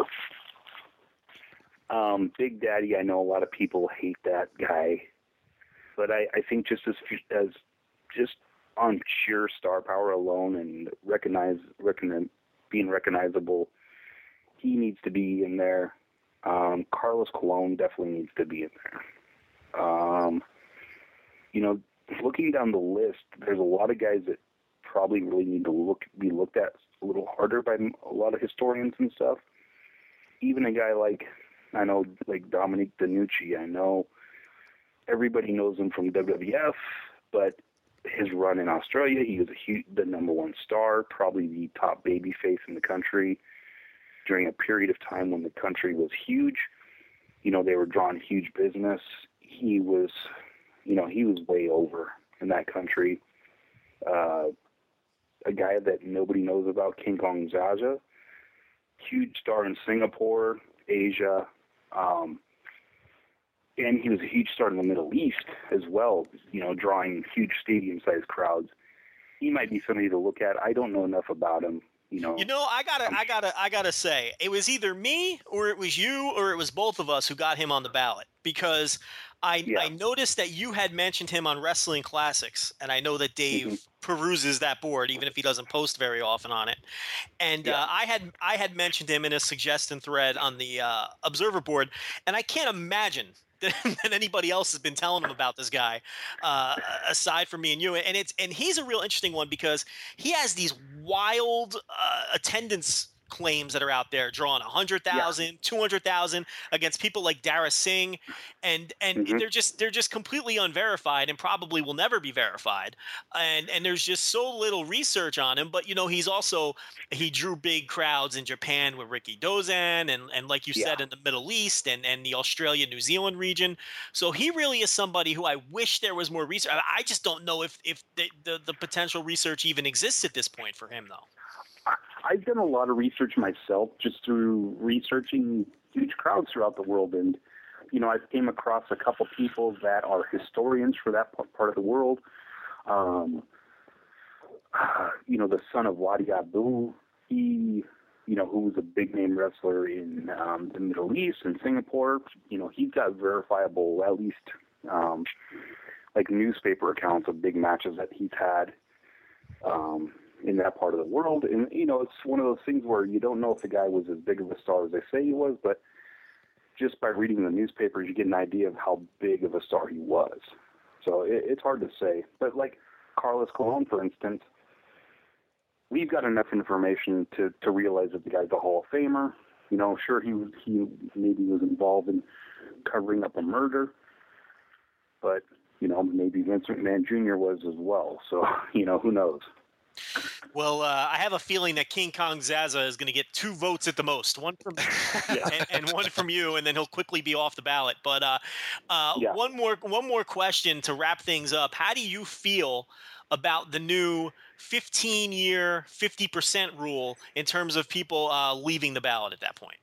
Um, Big Daddy, I know a lot of people hate that guy, but I, I think just as as just on sheer star power alone and recognize, recognize being recognizable, he needs to be in there. Um, Carlos Colon definitely needs to be in there. Um, you know, looking down the list, there's a lot of guys that probably really need to look be looked at a little harder by a lot of historians and stuff. Even a guy like I know, like Dominic DeNucci. I know everybody knows him from W W F, but his run in Australia, he was a huge, the number one star, probably the top babyface in the country during a period of time when the country was huge. You know, they were drawing huge business. He was, you know, he was way over in that country. Uh, a guy that nobody knows about, King Kong Zaza, huge star in Singapore, Asia. Um, and he was a huge star in the Middle East as well, you know, drawing huge stadium-sized crowds. He might be somebody to look at. I don't know enough about him, you know.
You know, I gotta, I gotta, I gotta say, it was either me or it was you or it was both of us who got him on the ballot, because I,
yeah.
I noticed that you had mentioned him on Wrestling Classics, and I know that Dave mm-hmm. peruses that board, even if he doesn't post very often on it. And
yeah.
uh, I had I had mentioned him in a suggestion thread on the uh, Observer board, and I can't imagine that, that anybody else has been telling him about this guy, uh, aside from me and you. And it's and he's a real interesting one because he has these wild uh, attendance claims that are out there, drawing one hundred thousand, yeah. two hundred thousand against people like Dara Singh, and and mm-hmm. they're just they're just completely unverified and probably will never be verified. And and there's just so little research on him. But you know, he's also he drew big crowds in Japan with Ricky Dozan, and and like you yeah. said, in the Middle East and and the Australia New Zealand region. So he really is somebody who I wish there was more research. I just don't know if if the the, the potential research even exists at this point for him, though.
I've done a lot of research myself just through researching huge crowds throughout the world. And, you know, I've came across a couple people that are historians for that part of the world. Um, uh, you know, the son of Wadi Abu, he, you know, who was a big name wrestler in um, the Middle East and Singapore. You know, he's got verifiable, at least, um, like newspaper accounts of big matches that he's had. Um, in that part of the world. And, you know, it's one of those things where you don't know if the guy was as big of a star as they say he was, but just by reading the newspapers, you get an idea of how big of a star he was. So it, it's hard to say. But like Carlos Colon, for instance, we've got enough information to, to realize that the guy's a Hall of Famer. You know, sure, he was, he maybe was involved in covering up a murder, but, you know, maybe Vince McMahon Junior was as well. So, you know, who knows?
Well, uh, I have a feeling that King Kong Zaza is going to get two votes at the most, one from yeah. and, and one from you, and then he'll quickly be off the ballot. But uh, uh, yeah. one more one more question to wrap things up. How do you feel about the new fifteen-year, fifty percent rule in terms of people uh, leaving the ballot at that point?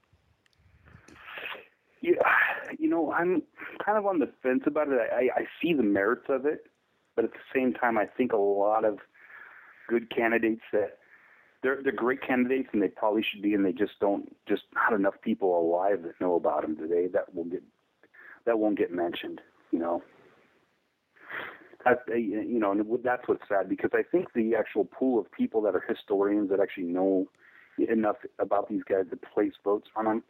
Yeah, you know, I'm kind of on the fence about it. I, I see the merits of it, but at the same time, I think a lot of good candidates that they're they're great candidates and they probably should be, and they just don't just not enough people alive that know about them today that will get that won't get mentioned. You know, that you know, and that's what's sad, because I think the actual pool of people that are historians that actually know enough about these guys to place votes on them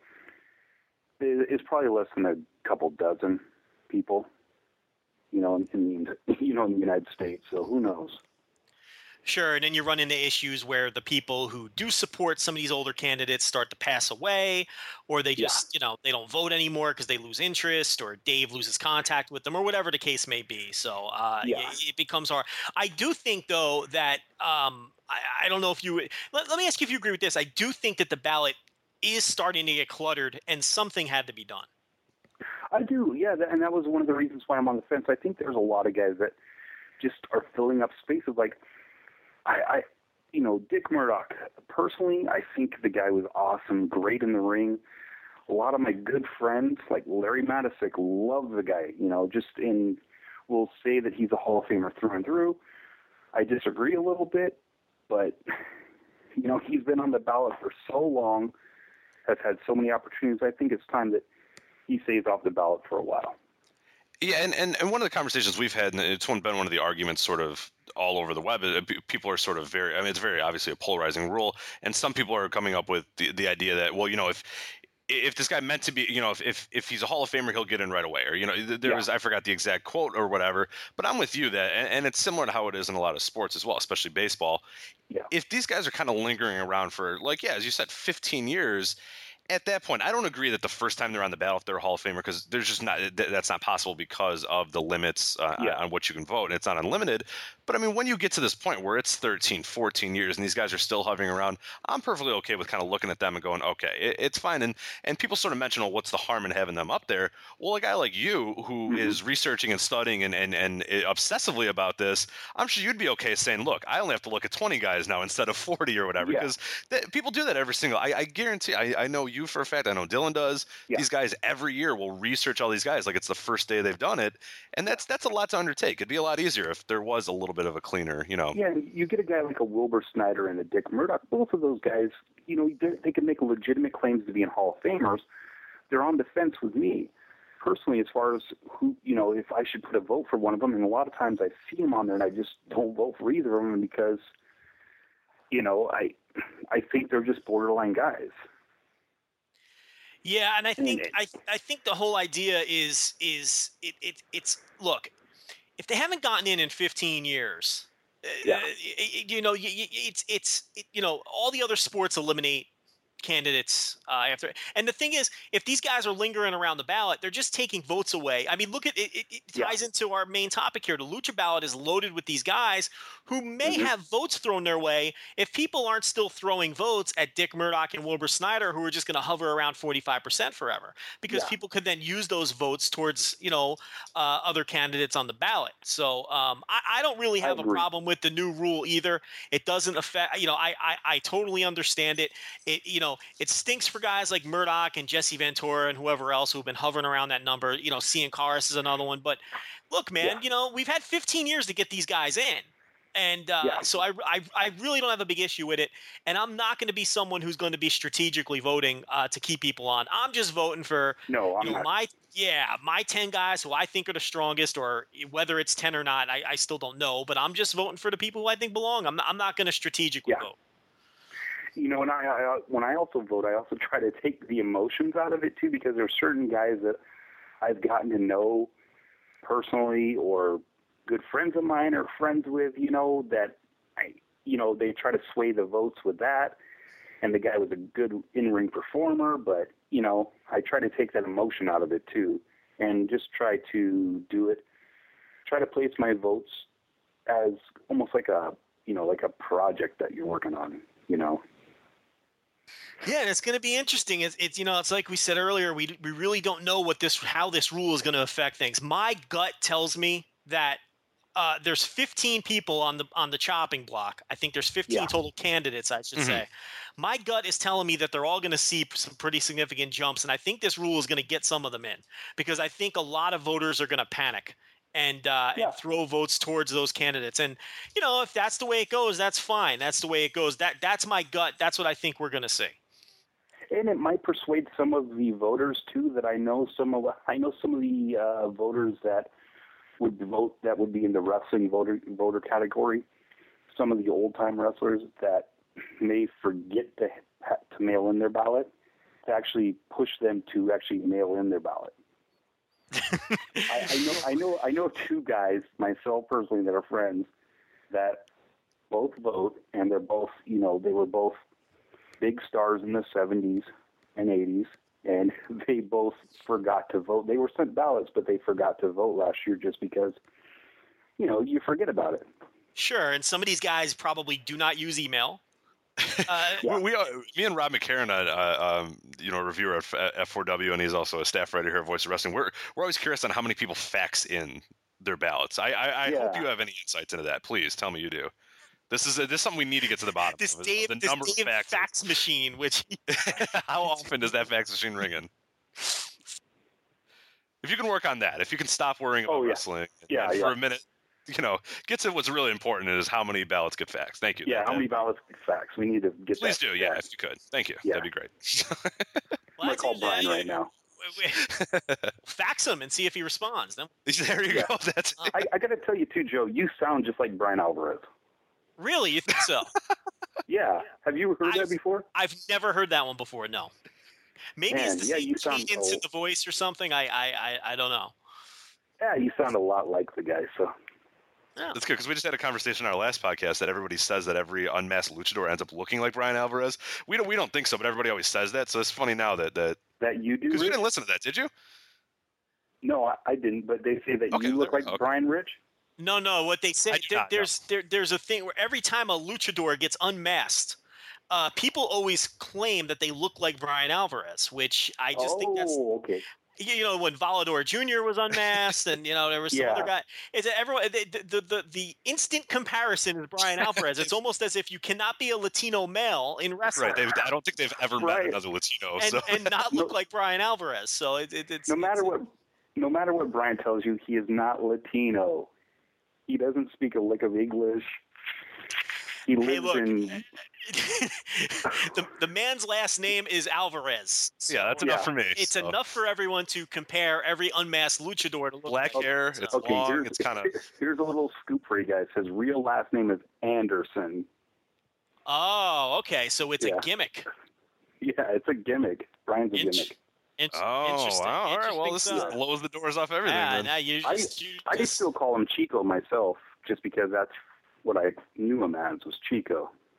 is probably less than a couple dozen people. You know, in, in the you know in the United States. So who knows?
Sure, and then you run into issues where the people who do support some of these older candidates start to pass away, or they just, yeah. you know, they don't vote anymore because they lose interest, or Dave loses contact with them, or whatever the case may be. So uh, yeah. it, it becomes hard. I do think, though, that um, I, I don't know if you let, let me ask you if you agree with this. I do think that the ballot is starting to get cluttered, and something had to be done.
I do, yeah, and that was one of the reasons why I'm on the fence. I think there's a lot of guys that just are filling up spaces, like. I, I, you know, Dick Murdoch, personally, I think the guy was awesome, great in the ring. A lot of my good friends, like Larry Matisick, love the guy, you know, just in, will say that he's a Hall of Famer through and through. I disagree a little bit, but, you know, he's been on the ballot for so long, has had so many opportunities. I think it's time that he stays off the ballot for a while.
Yeah, and, and, and one of the conversations we've had, and it's one, been one of the arguments sort of all over the web, people are sort of very, I mean, it's very obviously a polarizing rule, and some people are coming up with the, the idea that, well, you know, if if this guy meant to be, you know, if, if if he's a Hall of Famer, he'll get in right away, or, you know, there yeah. was, I forgot the exact quote or whatever, but I'm with you that, and, and it's similar to how it is in a lot of sports as well, especially baseball. Yeah. If these guys are kind of lingering around for, like, yeah, as you said, fifteen years, at that point, I don't agree that the first time they're on the ballot, they're a Hall of Famer, because there's just not, that's not possible because of the limits uh, yeah. on what you can vote. And it's not unlimited. But I mean, when you get to this point where it's thirteen, fourteen years and these guys are still hovering around, I'm perfectly okay with kind of looking at them and going, okay, it, it's fine. And and people sort of mention, well, what's the harm in having them up there? Well, a guy like you who mm-hmm. is researching and studying and, and, and obsessively about this, I'm sure you'd be okay saying, look, I only have to look at twenty guys now instead of forty or whatever, because yeah. people do that every single, I, I guarantee, I, I know you for a fact, I know Dylan does. Yeah. These guys every year will research all these guys like it's the first day they've done it. And that's that's a lot to undertake. It'd be a lot easier if there was a little bit of a cleaner, you know.
Yeah, you get a guy like a Wilbur Snyder and a Dick Murdoch. Both of those guys, you know, they can make legitimate claims to being Hall of Famers. They're on the fence with me. Personally, as far as who, you know, if I should put a vote for one of them, and a lot of times I see them on there and I just don't vote for either of them because, you know, I I think they're just borderline guys.
Yeah, and I think I I think the whole idea is is it, it it's look, if they haven't gotten in in fifteen years, yeah. uh, you know, it's it's it, you know, all the other sports eliminate candidates uh, after. And the thing is, if these guys are lingering around the ballot, they're just taking votes away. I mean, look at it. It, it ties
Yeah.
into our main topic here. The Lucha ballot is loaded with these guys who may
Mhm.
have votes thrown their way if people aren't still throwing votes at Dick Murdoch and Wilbur Snyder, who are just going to hover around forty-five percent forever, because
Yeah.
people could then use those votes towards, you know, uh, other candidates on the ballot. So um, I, I don't really
I
have a
agree.
problem with the new rule either. It doesn't affect, you know, I, I, I totally understand it. It, you know, it stinks for guys like Murdoch and Jesse Ventura and whoever else who've been hovering around that number. You know, Cian Carlos is another one. But look, man,
Yeah.
you know, we've had fifteen years to get these guys in. And uh,
Yeah.
so I, I, I really don't have a big issue with it. And I'm not going to be someone who's going to be strategically voting uh, to keep people on. I'm just voting for
No, I'm
you know,
not.
my yeah, my ten guys who I think are the strongest, or whether it's ten or not, I, I still don't know. But I'm just voting for the people who I think belong. I'm not, I'm not going to strategically
Yeah.
vote.
You know, and I, I when I also vote, I also try to take the emotions out of it too, because there are certain guys that I've gotten to know personally, or good friends of mine or friends with, you know, that I, you know, they try to sway the votes with that. And the guy was a good in-ring performer, but, you know, I try to take that emotion out of it too, and just try to do it, try to place my votes as almost like a, you know, like a project that you're working on, you know.
Yeah, and it's going to be interesting. It's, it's you know, it's like we said earlier. We we really don't know what this how this rule is going to affect things. My gut tells me that uh, there's fifteen people on the on the chopping block. I think there's fifteen
Yeah.
total candidates, I should
Mhm.
say. My gut is telling me that they're all going to see some pretty significant jumps, and I think this rule is going to get some of them in, because I think a lot of voters are going to panic and uh,
Yeah.
and throw votes towards those candidates. And you know, if that's the way it goes, that's fine. That's the way it goes. That that's my gut. That's what I think we're going to see.
And it might persuade some of the voters too. That I know some of I know some of the uh, voters that would vote that would be in the wrestling voter voter category. Some of the old time wrestlers that may forget to to mail in their ballot, to actually push them to actually mail in their ballot. I, I know I know I know two guys myself personally that are friends that both vote, and they're both, you know, they were both big stars in the seventies and eighties, and they both forgot to vote. They were sent ballots, but they forgot to vote last year just because, you know, you forget about it.
Sure, and some of these guys probably do not use email. Uh,
Yeah.
We, we are, me and Rob McCarran, uh, um, you know, a reviewer at F four W, and he's also a staff writer here at Voice of Wrestling. We're we're always curious on how many people fax in their ballots. I I, I hope
Yeah.
you have any insights into that. Please tell me you do. This is a, this is something we need to get to the bottom
this
of. is
Dave,
the
this
number
Dave
of faxes.
fax machine, which
How often does that fax machine ring in? If you can work on that, if you can stop worrying about
Oh, yeah.
wrestling,
Yeah,
and for
yeah.
a minute, you know, get to what's really important is how many ballots get faxed. Thank you.
Yeah,
That-
how many
that-
ballots fax? We need to get
Please
that.
do, yeah, if you could. Thank you.
Yeah.
That'd be great.
well,
I'm gonna call
that's-
Brian
uh,
right now.
fax him and see if he responds. Then
There you
Yeah.
go. That's it.
I, I got to tell you too, Joe. You sound just like Brian Alvarez.
really, you think so?
Yeah. Have you heard
I've-
that before?
I've never heard that one before. No, maybe
Man,
it's the
yeah,
same
you sound
cadence in
old.
the voice or something. I I I, I don't know.
Yeah, you sound a lot like the guy. So
That's good because we just had a conversation on our last podcast that everybody says that every unmasked luchador ends up looking like Brian Alvarez. We don't we don't think so, but everybody always says that. So it's funny now that that
that you do.
because you
Rich?
didn't listen to that, did you?
No, I, I didn't. But they say that
Okay,
you look
there-
like
okay.
Brian Rich.
No, no. What they say
I do
there,
not know.
there's there, there's a thing where every time a luchador gets unmasked, uh, people always claim that they look like Brian Alvarez, which I just
oh,
think that's
okay.
you know when Volador Junior was unmasked, and you know there was some
Yeah.
other guy. Is that everyone the, the the the instant comparison is Brian Alvarez? It's almost as if you cannot be a Latino male in wrestling
Right. They've, I don't think they've ever met
Right.
another Latino.
and,
so
and not look
No.
like Brian Alvarez. So it, it, it's
No matter
it's-
what, no matter what Brian tells you, he is not Latino. He doesn't speak a lick of English. He lives
look,
in.
the the man's last name is Alvarez.
yeah, that's
So
enough
Yeah.
for me.
It's
so.
enough for everyone to compare every unmasked luchador to look
Black
like.
hair. It's
Okay,
long.
here's,
It's kind of.
here's a little scoop for you guys. His real last name is Anderson.
Oh, okay. So it's
Yeah.
a gimmick.
Yeah, it's a gimmick. Brian's a
Int-
gimmick.
Int-
Oh,
interesting.
wow. All right. Well,
Interesting
this
stuff.
is, blows the doors off everything.
Yeah,
then.
now you
I,
just, you
I
just
still call him Chico myself, just because that's what I knew him as was Chico.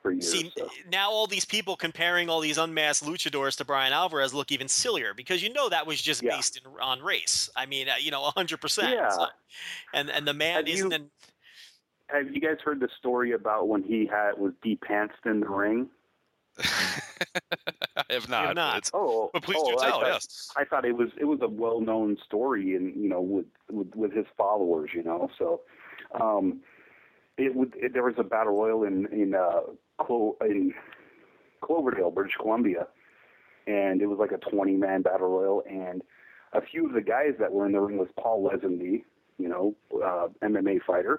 for years.
See,
so.
now all these people comparing all these unmasked luchadors to Brian Alvarez look even sillier because you know that was just
Yeah.
based in, on race. I mean, uh, you know, one hundred percent.
Yeah.
So, and and the man
Have
isn't.
you-
An,
Have you guys heard the story about when he had was de-pantsed in the ring?
I have not.
not.
But, it's,
Oh,
but please
oh,
do
I
tell.
thought,
Yes.
I thought it was it was a well-known story, and you know, with with, with his followers, you know. So, um, it would it, there was a battle royal in in uh, Clo- in Cloverdale, British Columbia, and it was like a twenty-man battle royal, and a few of the guys that were in the ring was Paul Lesenby, you know, uh, M M A fighter,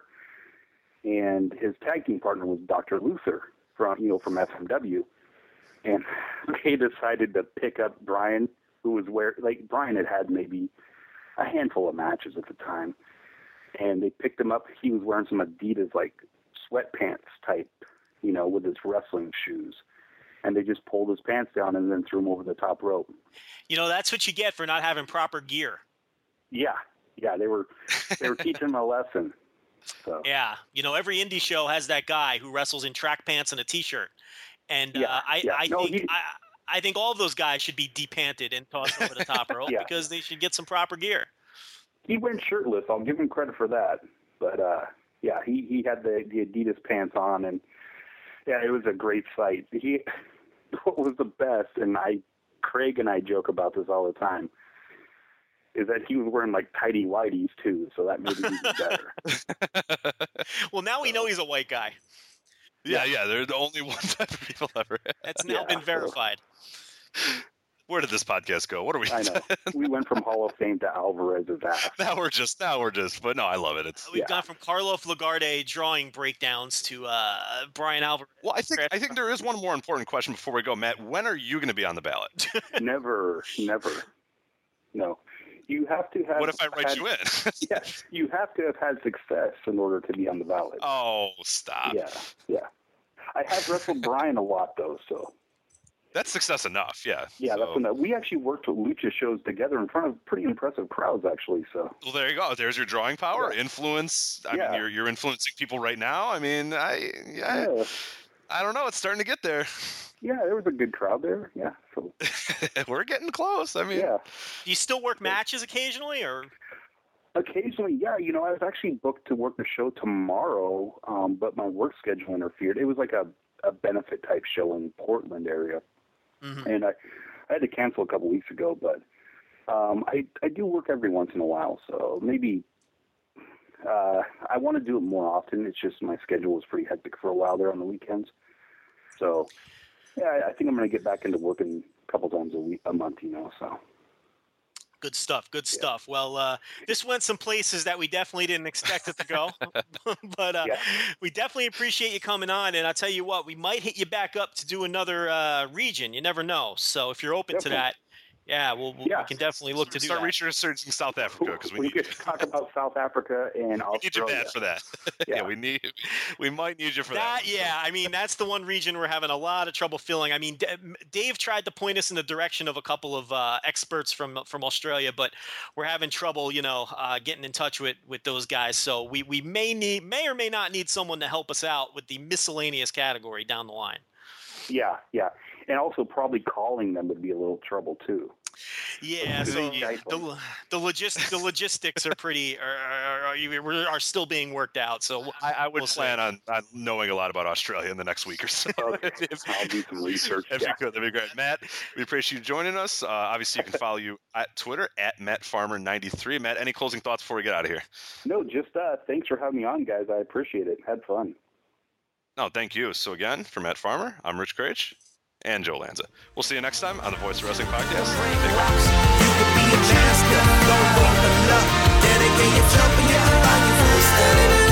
and his tag team partner was Doctor Luther from you know from F M W. And they decided to pick up Brian, who was where like Brian had had maybe a handful of matches at the time, and they picked him up. He was wearing some Adidas like sweatpants type, you know, with his wrestling shoes, and they just pulled his pants down and then threw him over the top rope.
you know, that's what you get for not having proper gear.
Yeah, yeah, they were they were teaching him a lesson. So
Yeah, you know, every indie show has that guy who wrestles in track pants and a t-shirt, and
Yeah,
uh, I
yeah.
I
No,
think
he-
I, I think all of those guys should be depanted and tossed over the top rope
Yeah.
because they should get some proper gear.
he went shirtless. I'll give him credit for that. But uh, yeah, he, he had the, the Adidas pants on, and yeah, it was a great sight. He what was the best, and I Craig and I joke about this all the time, is that he was wearing like tighty whities too, so that made it even better.
Well, now we know he's a white guy.
Yeah, yeah. They're the only one type of people ever.
That's now
Yeah,
been
so-
verified.
Where did this podcast go? What are we?
I know. We went from Hall of Fame to Alvarez's ass.
Now we're just. Now we're just. But no, I love it. It's.
We've
Yeah.
gone from Carlo Lagarde drawing breakdowns to uh, Brian Alvarez.
Well, I think I think there is one more important question before we go, Matt. When are you going to be on the ballot?
Never, never. No. You have to have
What if I write
had,
you in?
Yes, you have to have had success in order to be on the ballot.
Oh, stop.
Yeah, yeah. I have wrestled Brian a lot though, so
That's success enough. Yeah.
yeah,
So-
that's enough. We actually worked with lucha shows together in front of pretty impressive crowds, actually. So
Well, there you go. There's your drawing power,
Yeah.
influence. I
Yeah.
mean, you're you're influencing people right now. I mean, I yeah,
yeah,
I don't know. It's starting to get there.
yeah, there was a good crowd there. Yeah, so
We're getting close. I mean,
yeah.
Do you still work matches occasionally, or
Occasionally, yeah. You know, I was actually booked to work the show tomorrow, um, but my work schedule interfered. It was like a, a benefit type show in Portland area,
Mhm.
and I, I had to cancel a couple weeks ago. But um, I I do work every once in a while, so maybe uh, I want to do it more often. It's just my schedule was pretty hectic for a while there on the weekends. So yeah, I, I think I'm going to get back into working a couple times a week, a month. You know, so.
good stuff? Good stuff. Well, uh, this went some places that we definitely didn't expect it to go, but uh,
Yeah.
we definitely appreciate you coming on. And I'll tell you what, we might hit you back up to do another uh, region. You never know. So if you're open to
Definitely.
that, yeah, we'll, we'll
Yeah.
we can definitely look to do
start
that.
researching South Africa because we,
we
need
could talk about South Africa and
we need your
Australia.
dad for that. yeah.
Yeah.
we need we might need you for
That,
that. one, so.
yeah, I mean, that's the one region we're having a lot of trouble filling. I mean, D- Dave tried to point us in the direction of a couple of uh, experts from from Australia, but we're having trouble, you know, uh, getting in touch with with those guys. So we we may need, may or may not need someone to help us out with the miscellaneous category down the line.
Yeah, yeah. And also probably calling them would be a little trouble too.
Yeah,
Do
so
they Skype
the
them?
the logis- the logistics are pretty are, are, are, are still being worked out. So
I, I would
we'll see.
plan on, on knowing a lot about Australia in the next week or so.
Okay.
if,
I'll do some research.
if
Yeah.
you could, that'd be great. Matt, we appreciate you joining us. Uh, obviously, you can follow you at Twitter at Matt Farmer ninety-three. Matt, any closing thoughts before we get out of here?
No, just uh, thanks for having me on, guys. I appreciate it. Had fun.
No, thank you. So again, for Matt Farmer, I'm Rich Craich and Joe Lanza. We'll see you next time on the Voice of Wrestling Podcast. Take care.
You could be a master, don't wait for luck. Dedicate yourself and get the body full. Standing in